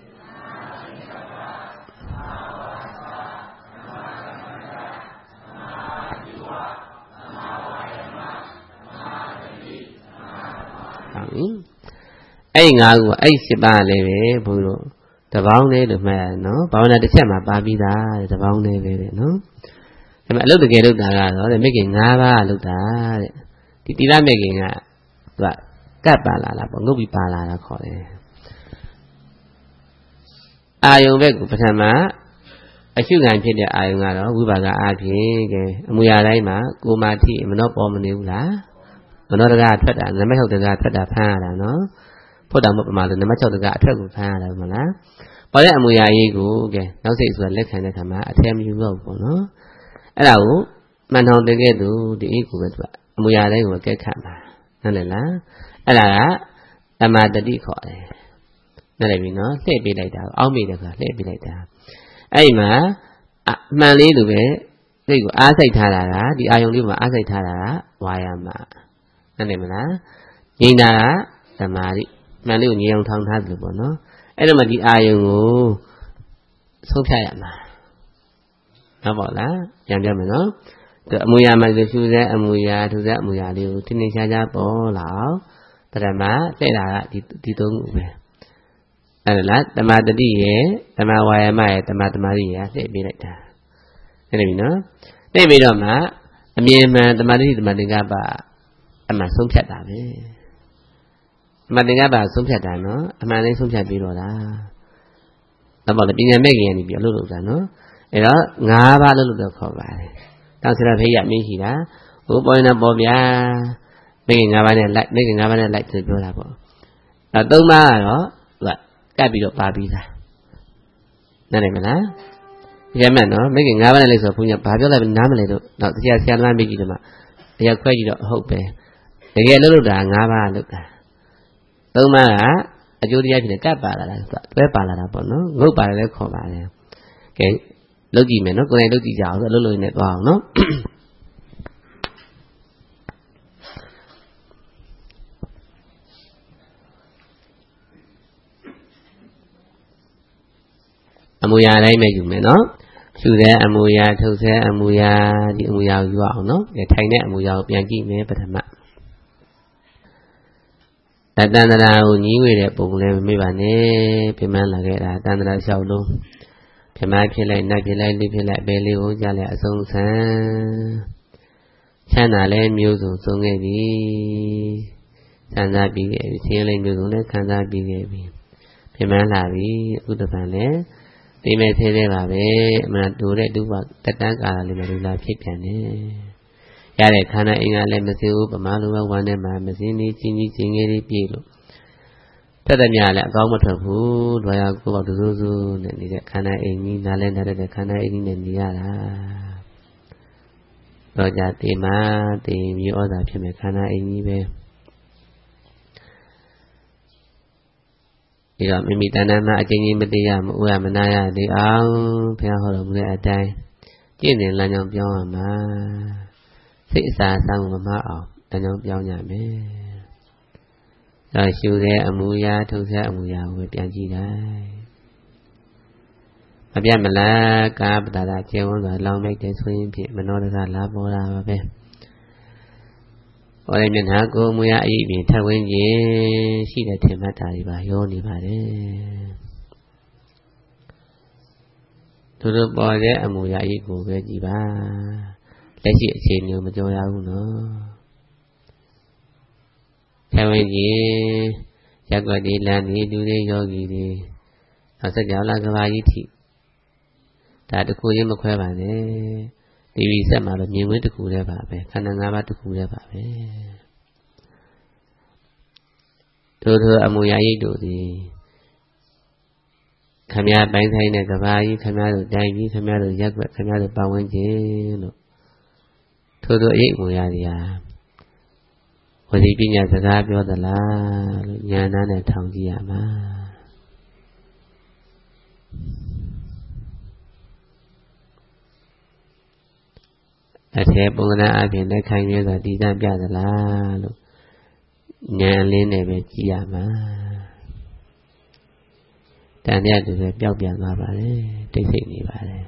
အဲ့ငါးခုအဲ့၈ပါးလည်းပဲဘုရားတပေါင်းလေးလို့မှတ်ရတယ်နော်ဘာဝနာတစ်ချက်မှာပါပြီးသားတဲ့တပေါင်းလေးပဲတဲ့နော်ဒါပေမဲ့အလုပ်တကယ်လုပ်တာကတော့တဲ့မိခင်၅ပါးလုပ်တာတဲ့ဒီတိလမိခင်ကသူကကပ်ပါလာတာပေါ့ငုတ်ပြီးပါလာတာခေါ်တယ်အာယုံဘက်ကပထမအရှုခံဖြစ်တဲ့အာယုံကတော့ဝိပါကအားဖြင့်ကဲအမူအရာတိုင်းမှာကိုမာတိမနောပေါ်မနေဘူးလားမနောတကထွက်တာနမ၆တကထွက်တာဖမ်းရတာနော်ဖို့တော်မပမာလို့နမ၆တကအထွက်ကိုဖမ်းရတယ်မလားပေါ်တဲ့အမူအရာကြီးကိုကဲနောက်စိတ်ဆိုတာလက်ခံတဲ့ခါမှာအထက်မယူတော့ဘူးပေါ့နော်အဲ့ဒါကိုမှန်ထောင်တကယ်သူဒီအိတ်ကိုပဲသူကအမူအရာတိုင်းကိုကဲခတ်မှာနားလည်လားအဲ့ဒါကသမာတတိခေါ်တယ်နားလည်ပြီနော်လှည့်ပေးလိုက်တာအောက်မိတယ်ဆိုတာလှည့်ပေးလိုက်တာအဲ့ဒီမှာအမှန်လေးလိုပဲစိတ်ကိုအားစိတ်ထားတာကဒီအာယုံလေးမှာအားစိတ်ထားတာကဝါယာမနားလည်မလားငြိမ်တာကသမာဓိမှန်လေးကိုငြိမ်အောင်ထောင်ထားတယ်လို့ပေါ့နော်အဲ့တော့မှဒီအာယုံကိုဆုံးဖြတ်ရမှာဟုတ်ပါလားပြန်ပြောမယ်နော်အမူအရာမှာဆိုရှုစေအမူအရာထူစေအမူအရာလေးကိုထင်ထင်ရှားရှားပေါ်လာအောင်ပထမလှည့်တာကဒီဒီသုံးခုပဲအဲ့ဒါလားတမာတတိရဲ့တမာဝါယမရဲ့တမာတမာတိရဲ့လှည့်ပေးလိုက်တာအဲ့ဒါပြီနော်လှည့်ပြီးတော့မှအမြင်မှန်တမာတိတမာသင်္ကပ္ပအမှန်ဆုံးဖြတ်တာပဲတမာသင်္ကပ္ပဆုံးဖြတ်တာနော်အမှန်လေးဆုံးဖြတ်ပြီးတော့လားဒါပေါ့လေပညာမဲ့ခင်ကနေပြီးအလုပ်လုပ်တာနော်အဲ့တော့၅ပါးလို့လို့တော့ခေါ်ပါတယ်တောင်ဆရာဖေးရမင်းရှိတာဟိုပေါ်နေပေါ်ဗျာမိခင်၅ပါးနဲ့လိုက်မိခင်၅ပါးနဲ့လိုက်ဆိုပြောတာပေါ့အဲသုံးပါးကတော့သူကကပ်ပြီးတော့ပါပြီးသားနားလည်မလားရမှန်နော်မိခင်၅ပါးနဲ့လိုက်ဆိုဘုန်းကြီးဘာပြောလိုက်နားမလဲတော့တော့ဆရာဆရာသမားမိကြီးတို့မှတရားခွဲကြည့်တော့ဟုတ်ပဲတကယ်လို့လို့တာငါးပါးလို့တာသုံးပါးကအကျိုးတရားဖြစ်နေကပ်ပါလာတာတွဲပါလာတာပေါ့နော်ငုတ်ပါတယ်လည်းခေါ်ပါတယ်ကဲလုပ်ကြည့်မယ်နော်ကိုယ်တိုင်လုပ်ကြည့်ကြအောင်ဆိုလှုပ်လို့နေသွားအောင်နော်အမူအရာတိုင်းပဲယူမယ်နော်ယူတဲ့အမူအရာထုတ်တဲ့အမူအရာဒီအမူအရာကိုယူအောင်နော်ထိုင်တဲ့အမူအရာကိုပြန်ကြည့်မယ်ပထမအတန္တရာကိုညီးဝေတဲ့ပုံလည်းမမေ့ပါနဲ့ပြမန်းလာခဲ့တာအတန္တရာလျှောက်လုံးပြမဖြစ်လိုက်နတ်ဖြစ်လိုက်လူဖြစ်လိုက်ဘယ်လေးကိုကြလဲအဆုံးဆန်းချမ်းသာလဲမျိုးစုံဆုံးခဲ့ပြီခံစားပြီးခဲ့ပြီဆင်းရဲလဲမျိုးစုံလဲခံစားပြီးခဲ့ပြီပြမန်းလာပြီအခုတပံလဲဒီမဲ့သေးသေးပါပဲအမှန်တူတဲ့ဒုဘတက်တန်းကာလာလေးနဲ့လူလာဖြစ်ပြန်တယ်ရတဲ့ခန္ဓာအင်္ဂါလည်းမစင်ဘူးပမာလိုပဲဝမ်းထဲမှာမစင်းနေချင်းကြီးချင်းငယ်လေးပြေးလို့တက်တဲ့မြလည်းအကောင်းမထွက်ဘူးလွာရကိုပေါ့တူဆူဆူနဲ့နေတဲ့ခန္ဓာအင်္ဂီနားလဲနားတဲ့ခန္ဓာအင်္ဂီနဲ့နေရတာတော့ကြတေမတေမြေဩဇာဖြစ်မဲ့ခန္ဓာအင်္ဂီပဲဒီတော့မိမိတဏ္ဍာမှာအကျဉ်းချင်းမတရားမဥရမနာရသေးအောင်ဘုရားဟောတော်မူတဲ့အတိုင်းကျင့်တယ်လမ်းကြောင်းပြောင်းရမှာစိတ်အစာအသောင်းမမအောင်လမ်းကြောင်းပြောင်းရမယ်။ဒါရှုတဲ့အမူအရာထုတ်တဲ့အမူအရာကိုပြန်ကြည့်လိုက်။မပြတ်မလားကာပတာတာကျေဝန်းစွာလောင်းလိုက်တဲ့ဆိုရင်ဖြင့်မနောတကလာပေါ်တာပါပဲ။ဟောတဲ့မျက်နှာကိုမူရအရေးပြင်ထပ်ဝင်းခြင်းရှိတဲ့ထင်မှတ်တာတွေပါရောနေပါတယ်သူတို့ပေါ်တဲ့အမူအရာအရေးကိုပဲကြည့်ပါလက်ရှိအခြေအနေကိုမကြောက်ရဘူးနော်ထပ်ဝင်းခြင်းရက်ွက်ဒီလမ်းဒီလူတွေယောဂီတွေနောက်ဆက်ကြောလာကဘာကြီးထိဒါတခုချင်းမခွဲပါနဲ့ဒီဝိဆက်မှာတော့မြင်ဝင်းတစ်ခုတည်းပါပဲခန္ဓာ၅ပါးတစ်ခုတည်းပါပဲတို့တို့အမူအရာရိတ်တို့သည်ခမည်းပိုင်းဆိုင်တဲ့ကဘာကြီးခမည်းတို့တိုင်းကြီးခမည်းတို့ရက်ွက်ခမည်းတို့ပတ်ဝန်းကျင်လို့ထို့သောအရေးအမူအရာတွေဟာဝစီပညာစကားပြောသလားလို့ဉာဏ်နဲ့ထောင်ကြည့်ရမှာအထေပုံသဏ္ဍာန်အပြင်လက်ခံရစွာတည်တံ့ပြသလားလို့ဉာဏ်အလင်းနဲ့ပဲကြည့်ရမှာတန်တဲ့သူပဲပျောက်ပြန်သွားပါတယ်တိတ်ဆိတ်နေပါတယ်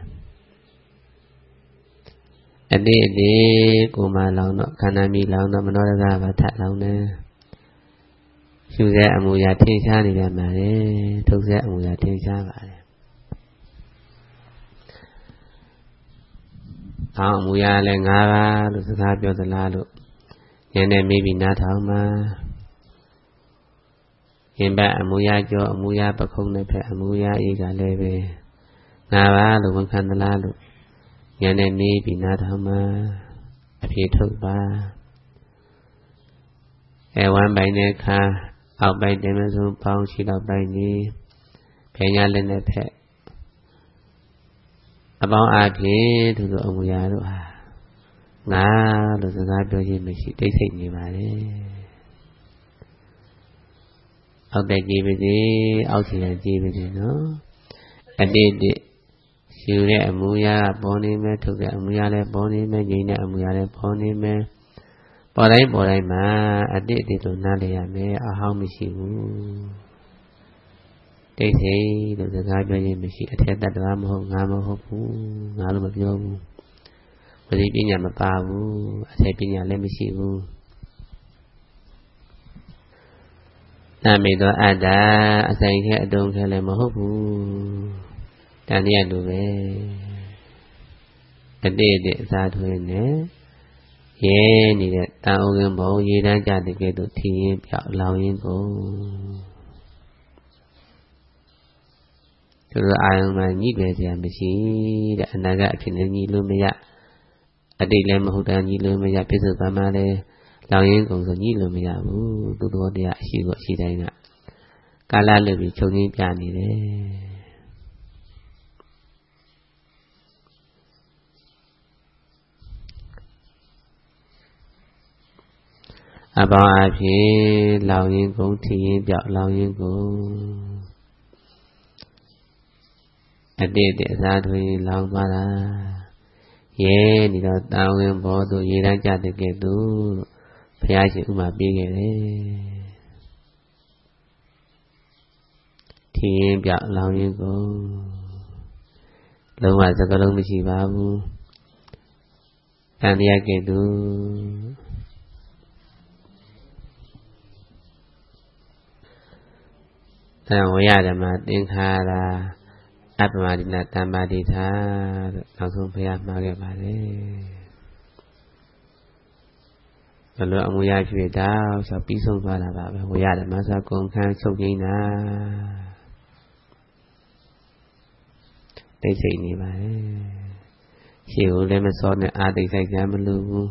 အတိအတိကိုမလောင်တော့ခန္ဓာမီလောင်တော့မနောရကဘာထလောင်တယ်ရှုတဲ့အမူအရာထင်ရှားနေတယ်မှာလေထုတ်တဲ့အမူအရာထင်ရှားပါတယ်အောင်းအမူအရာလည်းငါးပါးလို့စကားပြောသလားလို့ဉာဏ်နဲ့မိပြီးနားထောင်မှာရင်ဘအမူအရာကြောအမူအရာပခုံးနဲ့ဖက်အမူအရာအေးကလည်းပဲငါးပါးလို့ဝန်ခံသလားလို့ဉာဏ်နဲ့မိပြီးနားထောင်မှာအဖြေထုတ်ပါအဲဝမ်းပိုင်တဲ့ခါအောက်ပိုင်တယ်မဆုံးပေါင်းရှိတော့ပိုင်နေဖယ်ညာလည်းနဲ့ဖက်အပေါင်းအဖြစ်သူတို့အမူအရာတို့ဟာငါလို့စကားပြောခြင်းမရှိတိတ်ဆိတ်နေပါလေအောက်တဲ့ကြည်ပါစေအောက်ချင်ကြည်ပါစေနော်အတိတ်ရှူတဲ့အမူအရာပေါ်နေမယ်ထုတ်တဲ့အမူအရာလည်းပေါ်နေမယ်ငြိမ့်တဲ့အမူအရာလည်းပေါ်နေမယ်ပေါ်တိုင်းပေါ်တိုင်းမှာအတိတ်အတိတ်လို့နားလည်ရမယ်အဟောင်းမရှိဘူးတိတ်ဆိတ်လို့စကားပြောခြင်းမရှိအထက်တတ္တဝါမဟုတ်ငါမဟုတ်ဘူးငါလို့မပြောဘူးဝစီပညာမပါဘူးအထက်ပညာလည်းမရှိဘူးနာမေသောအတ္တအဆိုင်ခဲအတုံးခဲလည်းမဟုတ်ဘူးတန်တရားလိုပဲအတိတ်အတိတ်အစားထွင်းနေရဲနေတဲ့တာအုံကဘုံရေတန်းကြတဲ့ကဲ့သို့ထင်းရင်ပြောက်လောင်ရင်ကုန်သူတို့အာယုံမှာညှိတယ်စရာမရှိတဲ့အနာဂတ်အဖြစ်နဲ့ညှိလို့မရအတိတ်လည်းမဟုတ်တာညှိလို့မရပြစ္ဆုတ်ပါမှလည်းလောင်ရင်ကုန်ဆိုညှိလို့မရဘူးသူတော်တရားအရှိကိုအရှိတိုင်းကကာလလွတ်ပြီးချုပ်ငင်းပြနေတယ်အပေါင်းအဖြစ်လောင်ရင်ကုန်ထီရင်ပြောက်လောင်ရင်ကုန်အတိတ်အစားထွေးလောင်သွားတာရဲဒီတော့တာဝန်ဘောသူရေတန်းကြတဲ့ကဲ့သို့ဘုရားရှင်ဥမာပေးခဲ့တယ်ထီရင်ပြောက်လောင်ရင်ကုန်လုံးဝစကလုံးမရှိပါဘူးတန်တရားကဲ့သို့သံဝရဓမ္မသင်္ခါရအပ္ပမဒိနတမ္ပါတိသာနောက်ဆုံးဘုရားမှာခဲ့ပါတယ်ဘယ်လိုအမှုရဖြစ်တာဆိုပြီးဆုံးသွားတာပါပဲဝရဓမ္မဆိုကုန်ခန်းချုပ်ငိမ့်တာသိစိတ်နေပါတယ်ရှေ့ကိုလည်းမစောနဲ့အာသိစိတ်ကြမလို့ဘူး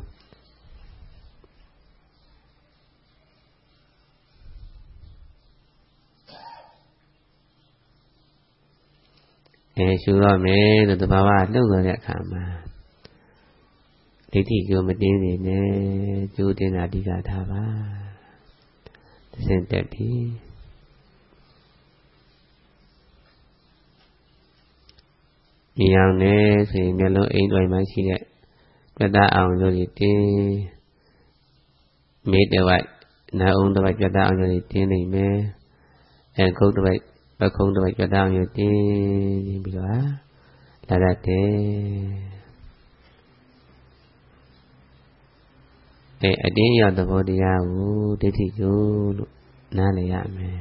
အဲရှုတော့မယ်လို့တဘာဝလှုပ်တဲ့အခါမှာဒိဋ္ဌိကိုမတင်းနေနဲ့ကျိုးတင်တာအဓိကထားပါသင်တက်ပြီမြင်အောင်နဲ့ဆိုရင်မျက်လုံးအိမ်တိုင်းမှာရှိတဲ့ပြတ်သားအောင်လို့တင်းမေးတဝိုက်နာအောင်တဝိုက်ပြတ်သားအောင်လို့တင်းနေမယ်အဲခုတ်တဝိုက်ပခုံးတဝိုက်ပြတ်သားအောင်လို့တင်းပြီးတော့လာတတ်တယ်အဲအတင်းရောက်သဘောတရားကိုဒိဋ္ဌိကိုလို့နားလည်ရမယ်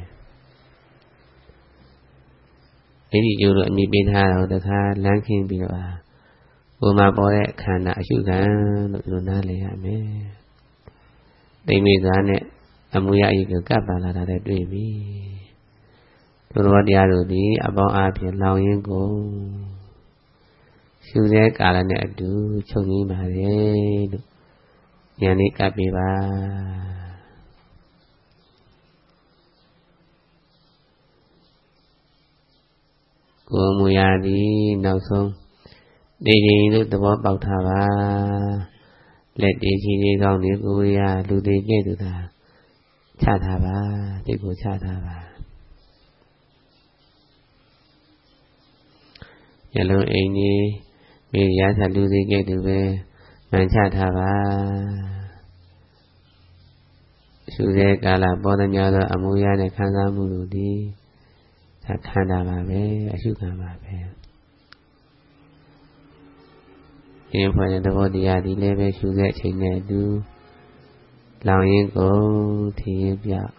ဒိဋ္ဌိကျိုးလို့အမိပေးထားတော့တခါလမ်းခင်းပြီးတော့ဘုံမှာပေါ်တဲ့ခန္ဓာအရှုခံလို့ဒီလိုနားလည်ရမယ်။သိမိသားနဲ့အမှုရအရေးကိုကပ်ပါလာတာတွေ့ပြီ။သူတော်တရားတို့ဒီအပေါင်းအားဖြင့်လောင်ရင်ကိုရှုတဲ့ကာလနဲ့အတူချုပ်ငိမ့်ပါလေလို့ဉာဏ်လေးကပ်ပေးပါကိုမူရသည်နောက်ဆုံးဒီဒီလို့သဘောပေါက်ထားပါလက်တည်ချီလေးကောင်းဒီကိုရလူသေးကဲ့သို့သာချထားပါဒီကိုချထားပါရလုံးအိမ်ကြီးမိရသလူသေးကဲ့သို့ပဲမှန်ချထားပါရှုတဲ့ကာလပေါ်တဲ့များသောအမှုရတဲ့ခံစားမှုတို့သည်ခန္ဓာပါပဲအရှုခံပါပဲဒီဖွဲ့တဲ့သဘောတရားဒီလည်းပဲရှုတဲ့အချိန်နဲ့အတူလောင်ရင်ကုန်ထင်ရင်ပြောက်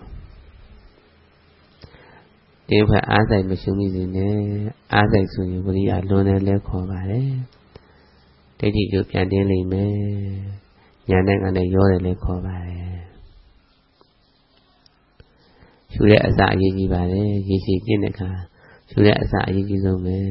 ဒီဖွဲ့အားစိတ်မရှုမိစေနဲ့အားစိတ်ဆိုရင်ဝိရိယလွန်တယ်လဲခေါ်ပါတယ်ဒိဋ္ဌိကိုပြန်တင်းလိမ့်မယ်ဉာဏ်နဲ့ကလည်းရောတယ်လဲခေါ်ပါတယ်ရှုတဲ့အစအရေးကြီးပါတယ်ရေရှိကျင့်တဲ့အခါရှုတဲ့အစအရေးကြီးဆုံးပဲ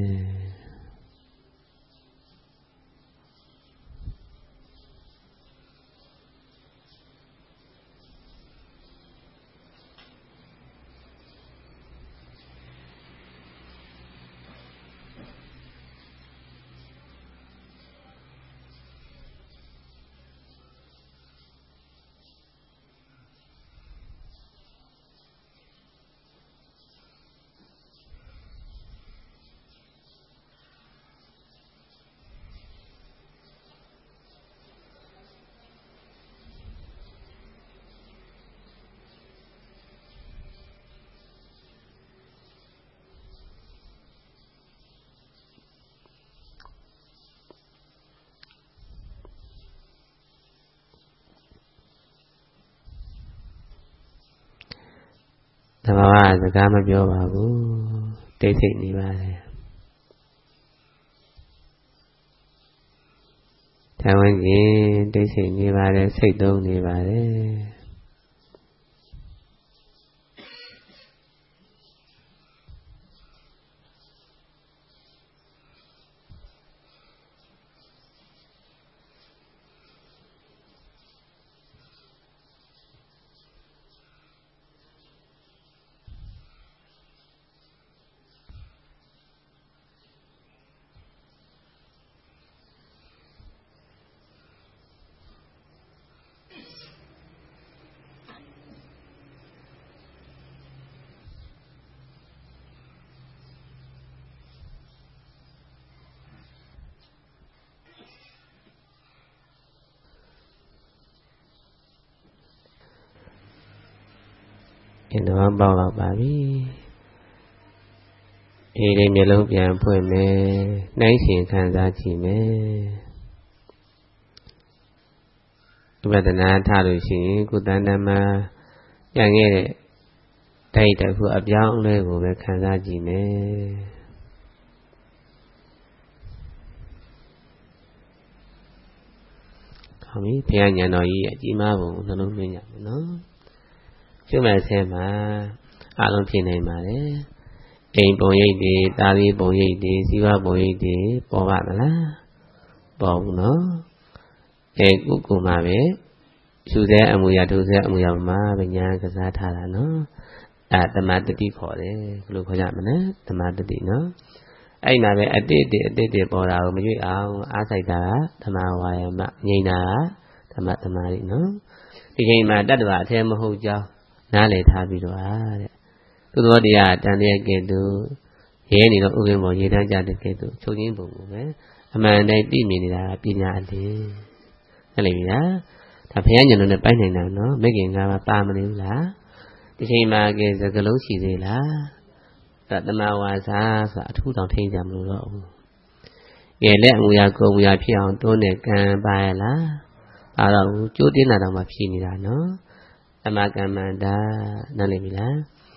သဘာဝစကားမပြောပါဘူးတိတ်ဆိတ်နေပါတယ်ထိုင်ဝင်ခြင်းတိတ်ဆိတ်နေပါတယ်စိတ်သုံးနေပါတယ် nó bao lọc bà bí thì đây nhớ lâuပြန်phơi mẹ nấy chuyện khăn ra chỉ mẹ bây giờ na tha rồi chỉ cô ta nam mà nhà nghe đây tại phụ ấp giáo nơi của mẹ khăn ra chỉ mẹ không biết phía nhà nói gì chỉ mà vùng nó luôn bên nhà nó chứ mà xem mà à luôn chuyện này mà đấy em bồi gì thì ta đi bồi gì thì xí qua bồi gì thì bỏ bạn là bỏ nó em cũng cùng mà bé chú sẽ ăn mùi à chú sẽ ăn mùi à mà bên nhà cái giá thà là nó à tầm mà tự đi khỏi đấy lúc khỏi giảm mà nó tầm mà tự đi nó anh mà bé ở đây để để để bỏ đầu màជួយao á sai ta tầm mà hoài mà nhìn nà tầm mà tầm mà đi nó thì khi mà đất vào thêm một hộp cho ná lệ tha bị rồi đấy tôi nói đi à đang đi cái đó thế này nó ưu một gì đang chơi cái đó cho những bụng đấy mà đây tí mình là pin nhà thì cái này đó thà phải nhận được cái này nào nó mấy cái người mà ba mươi níu lá thì khi mà cái giờ cái lối chỉ gì lá tại tầm nào à sa sa thu đồng thiên giảm luôn đó cái lẽ người à cô người à phi hàng tôi này cái bài lá à đâu chú tiếng nào đâu mà phi này là nó mà cái mà đã nó lên là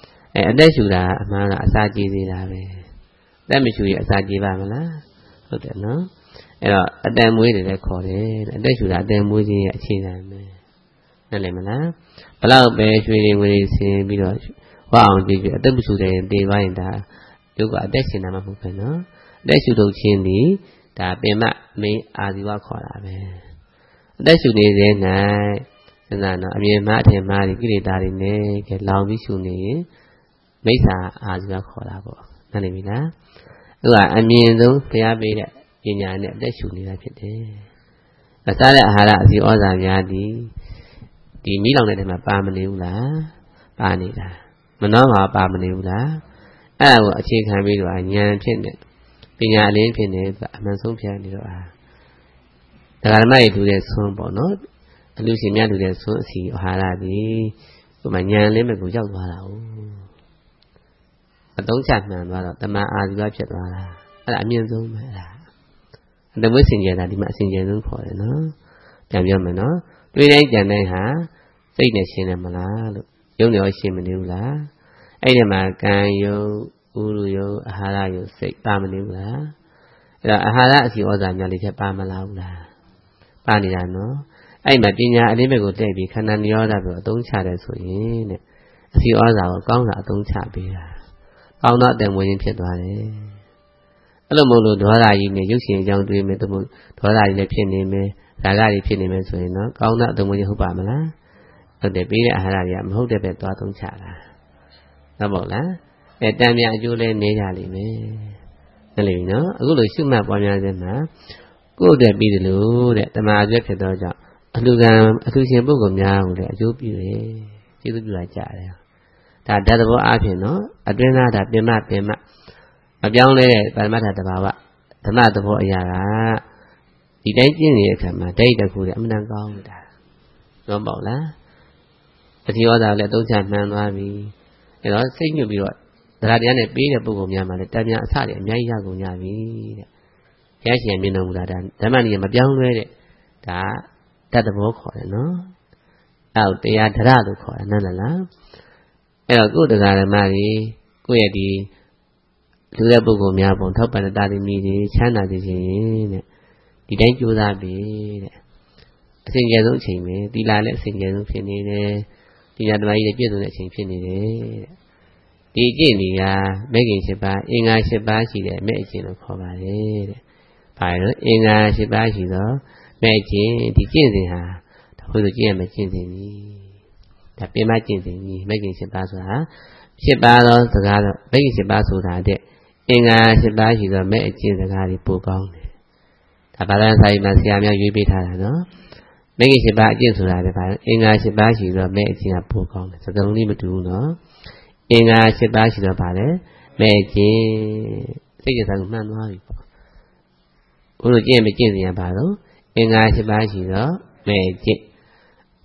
ở đây chủ là mà là sa chi gì là về đây mình chủ yếu sa chi ba mà làဟုတ်တယ်နော်အဲ့တော့အတန်မွေးတွေလည်းခေါ်တယ်အသက်ရှူတာအတန်မွေးခြင်းရဲ့အခြေခံပဲနားလည်မလားဘလောက်ပဲရွှေတွေငွေတွေဆင်းပြီးတော့ဝအောင်ကြည့်ကြအသက်မရှူတဲ့တေသွားရင်ဒါယုတ်ကအသက်ရှင်တာမှမဟုတ်ပဲနော်အသက်ရှူထုတ်ခြင်းဒီဒါပင်မမင်းအာဇီဝခေါ်တာပဲအသက်ရှူနေတဲ့၌စဉ်းစားနော်အမြင်မှအထင်မှားဒီကိလေသာတွေနဲ့ကဲလောင်ပြီးရှူနေရင်မိစ္ဆာအာဇီဝခေါ်တာပေါ့နားလည်ပြီလားသူကအမြင်ဆုံးဘုရားပေးတဲ့ပညာနဲ့အသက်ရှူနေတာဖြစ်တယ်။အစားတဲ့အာဟာရအစီဩဇာများသည်ဒီမိလောင်တဲ့ထဲမှာပါမနေဘူးလား။ပါနေတာ။မနှောမှာပါမနေဘူးလား။အဲ့ဒါကိုအခြေခံပြီးတော့ဉာဏ်ဖြစ်နေပညာအလင်းဖြစ်နေအမှန်ဆုံးဖြစ်နေတော့အာ။ဒါကဓမ္မရဲ့တူတဲ့ဆွန်းပေါ့နော်။အလူရှင်များတူတဲ့ဆွန်းအစီအာဟာရသည်ဒီမှာဉာဏ်လေးမဲ့ကိုရောက်သွားတာ哦။အသုံးချမှန်သွားတော့တမန်အာဇီဝဖြစ်သွားတာ။အဲ့ဒါအမြင့်ဆုံးပဲအဲ့ဒါ။အတဝိစင်ကြတာဒီမှာအစင်ကြဆုံးခေါ်တယ်နော်။ပြန်ပြောမယ်နော်။တွေးတိုင်းကြံတိုင်းဟာစိတ်နဲ့ရှင်းတယ်မလားလို့ယုံနေရောရှင်းမနေဘူးလား။အဲ့ဒီမှာကံယုံဥရုယုံအာဟာရယုံစိတ်ပါမနေဘူးလား။အဲ့တော့အာဟာရအစီဩဇာများလေးချက်ပါမလားဘူးလား။ပါနေတာနော်။အဲ့မှာပညာအလေးမဲ့ကိုတဲ့ပြီးခန္ဓာနိရောဓကိုအသုံးချတယ်ဆိုရင်တဲ့အစီဩဇာကိုကောင်းတာအသုံးချပေးတာ။ကောင်းတော့အတန်ဝင်ရင်ဖြစ်သွားတယ်။အဲ့လိုမဟုတ်လို့ဒေါသကြီးနဲ့ရုပ်ရှင်အကြောင်းတွေးမယ်တမို့ဒေါသကြီးလည်းဖြစ်နေမယ်ရာဂကြီးဖြစ်နေမယ်ဆိုရင်နော်ကောင်းတဲ့အတမွေးဟုတ်ပါမလားဟုတ်တယ်ပြီးတဲ့အာဟာရတွေကမဟုတ်တဲ့ပဲသွားသုံးချတာဟုတ်ပါ့လားအဲတန်မြအကျိုးလည်းနေကြလိမ့်မယ်ဟုတ်လိမ့်နော်အခုလိုရှုမှတ်ပွားများခြင်းမှာကိုယ့်အတွက်ပြီးတယ်လို့တဲ့တမာအကျိုးဖြစ်တော့ကြောင့်အလူကံအလူရှင်ပုဂ္ဂိုလ်များကိုလည်းအကျိုးပြုတယ်ကျေးဇူးပြုလာကြတယ်ဒါဓာတ်သဘောအားဖြင့်နော်အတွင်းသားဒါပင်မပင်မမပြောင်းလဲတဲ့ပရမတ္ထတဘာဝဓမ္မသဘောအရာကဒီတိုင်းကျင့်နေတဲ့အခါမှာဒိဋ္ဌိတစ်ခုတည်းအမှန်တန်ကောင်းတာတော့ပေါ့လားအတိဩဇာလည်းသုံးချမှန်သွားပြီအဲတော့စိတ်ညွတ်ပြီးတော့တရားတရားနဲ့ပေးတဲ့ပုဂ္ဂိုလ်များမှာလည်းတန်များအစတွေအများကြီးရကုန်ကြပြီတဲ့ဘုရားရှင်မြင်တော်မူတာဒါဓမ္မနည်းမပြောင်းလဲတဲ့ဒါတတ်သဘောခေါ်တယ်နော်အောက်တရားဓရလို့ခေါ်တယ်နားလည်လားအဲတော့ကိုယ်တရားဓမ္မကြီးကိုယ့်ရဲ့ဒီလူတဲ့ပုဂ္ဂိုလ်များပုံထောက်ပံ့တဲ့တာသမီတွေချမ်းသာစေခြင်းတဲ့ဒီတိုင်းကြိုးစားပြီတဲ့အစဉ်ကျေဆုံးအချိန်ပဲသီလလည်းအစဉ်ကျေဆုံးဖြစ်နေတယ်ဒီညာတမကြီးလည်းပြည့်စုံတဲ့အချိန်ဖြစ်နေတယ်တဲ့ဒီကျင့်နေကမဲ့ခင်၈ပါးအင်္ဂါ၈ပါးရှိတဲ့မဲ့အကျင့်လို့ခေါ်ပါတယ်တဲ့ဘာလို့အင်္ဂါ၈ပါးရှိတော့မဲ့အကျင့်ဒီကျင့်စဉ်ဟာဒါဘုရားကျင့်ရမယ်ကျင့်စဉ်ကြီးဒါပြင်မကျင့်စဉ်ကြီးမဲ့ခင်၈ပါးဆိုတာ၈ပါးသောစကားတော့မဲ့ခင်၈ပါးဆိုတာတဲ့အင်္ဂါ၈ပါးရှိသောမဲ့အကျင့်စကားတွေပိုကောင်းတယ်ဒါဘာသာစာရေးမှာဆရာများရွေးပေးထားတာနော်မဲ့ခင်၈ပါးအကျင့်ဆိုတာလည်းဘာလဲအင်္ဂါ၈ပါးရှိသောမဲ့အကျင့်ကပိုကောင်းတယ်စကားလုံးလေးမတူဘူးနော်အင်္ဂါ၈ပါးရှိသောဘာလဲမဲ့အကျင့်စိတ်ကြစားကိုမှန်သွားပြီပေါ့ဘုလိုကျင့်မကျင့်စရာဘာလို့အင်္ဂါ၈ပါးရှိသောမဲ့အကျင့်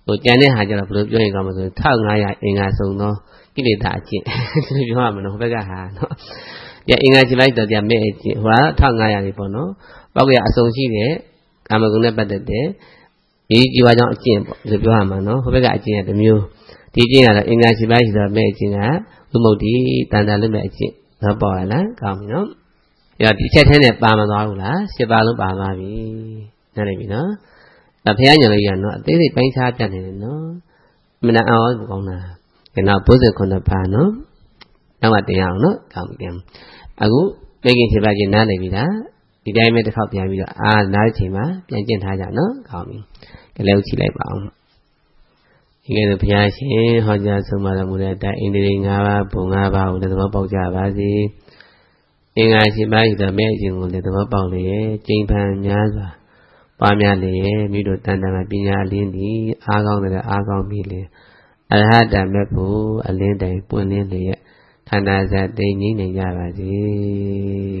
ဟိုကျန်တဲ့ဟာကြတော့ဘယ်လိုပြောရင်ကောင်းမလဲဆိုတစ်ထောင်ငါးရာအင်္ဂါစုံသောကိလေသာအကျင့်ဒီလိုပြောရမှာနော်ဟိုဘက်ကဟာနော်ဒီအင်္ဂါရှိလိုက်တော့ကြမဲ့အကျင့်ဟိုကတစ်ထောင်ငါးရာလေးပေါ့နော်ပောက်ကြအစုံရှိတဲ့ကာမဂုဏ်နဲ့ပတ်သက်တဲ့ဒီကြည်ဝါကြောင့်အကျင့်ပေါ့ဒီလိုပြောရမှာနော်ဟိုဘက်ကအကျင့်ကတစ်မျိုးဒီအကျင့်ကတော့အင်္ဂါရှိလိုက်ဆိုတော့မဲ့အကျင့်ကဝိမု ക്തി တန်တာလွတ်မဲ့အကျင့်တော့ပေါ်လာလားကောင်းပြီနော်အဲ့တော့ဒီချက်ထဲနဲ့ပါမသွားဘူးလားရှစ်ပါးလုံးပါသွားပြီနားလည်ပြီနော်ဒါဖះညွန်လေးရနော်အသေးစိတ်ပိုင်းခြားပြတ်နေတယ်နော်မနာအောင်ကောင်းတာဒီနောက်ဘုဇင်ခုနှစ်ပါးနော်နောက်မှတင်ရအောင်နော်ကောင်းပြီအခုမိခင်ရှင်းပါချင်းနားလည်ပြီလားဒီတိုင်းပဲတစ်ခေါက်ပြန်ပြီးတော့အာနားချိန်မှာပြန်ကျင့်ထားကြနော်ကောင်းပြီကြလဲကြည့်လိုက်ပါအောင်ဒီကနေ့ဘုရားရှင်ဟောကြားဆုံးမတော်မူတဲ့အတိုင်းဣန္ဒြေ၅ပါးဘုံ၅ပါးကိုလည်းသဘောပေါက်ကြပါစေအင်္ဂါရှင်းပါးဤသောမဲ့အခြင်းကိုလည်းသဘောပေါက်လျက်ကျင့်ဖန်များစွာပါများလျက်မိတို့တန်တမာပညာလင်းသည်အားကောင်းတဲ့အားကောင်းပြီလေအရဟတမေဖို့အလင်းတိုင်ပွင့်လင်းလျက်ခန္ဓာဇတ်သိငြိမ့်နေကြပါစေ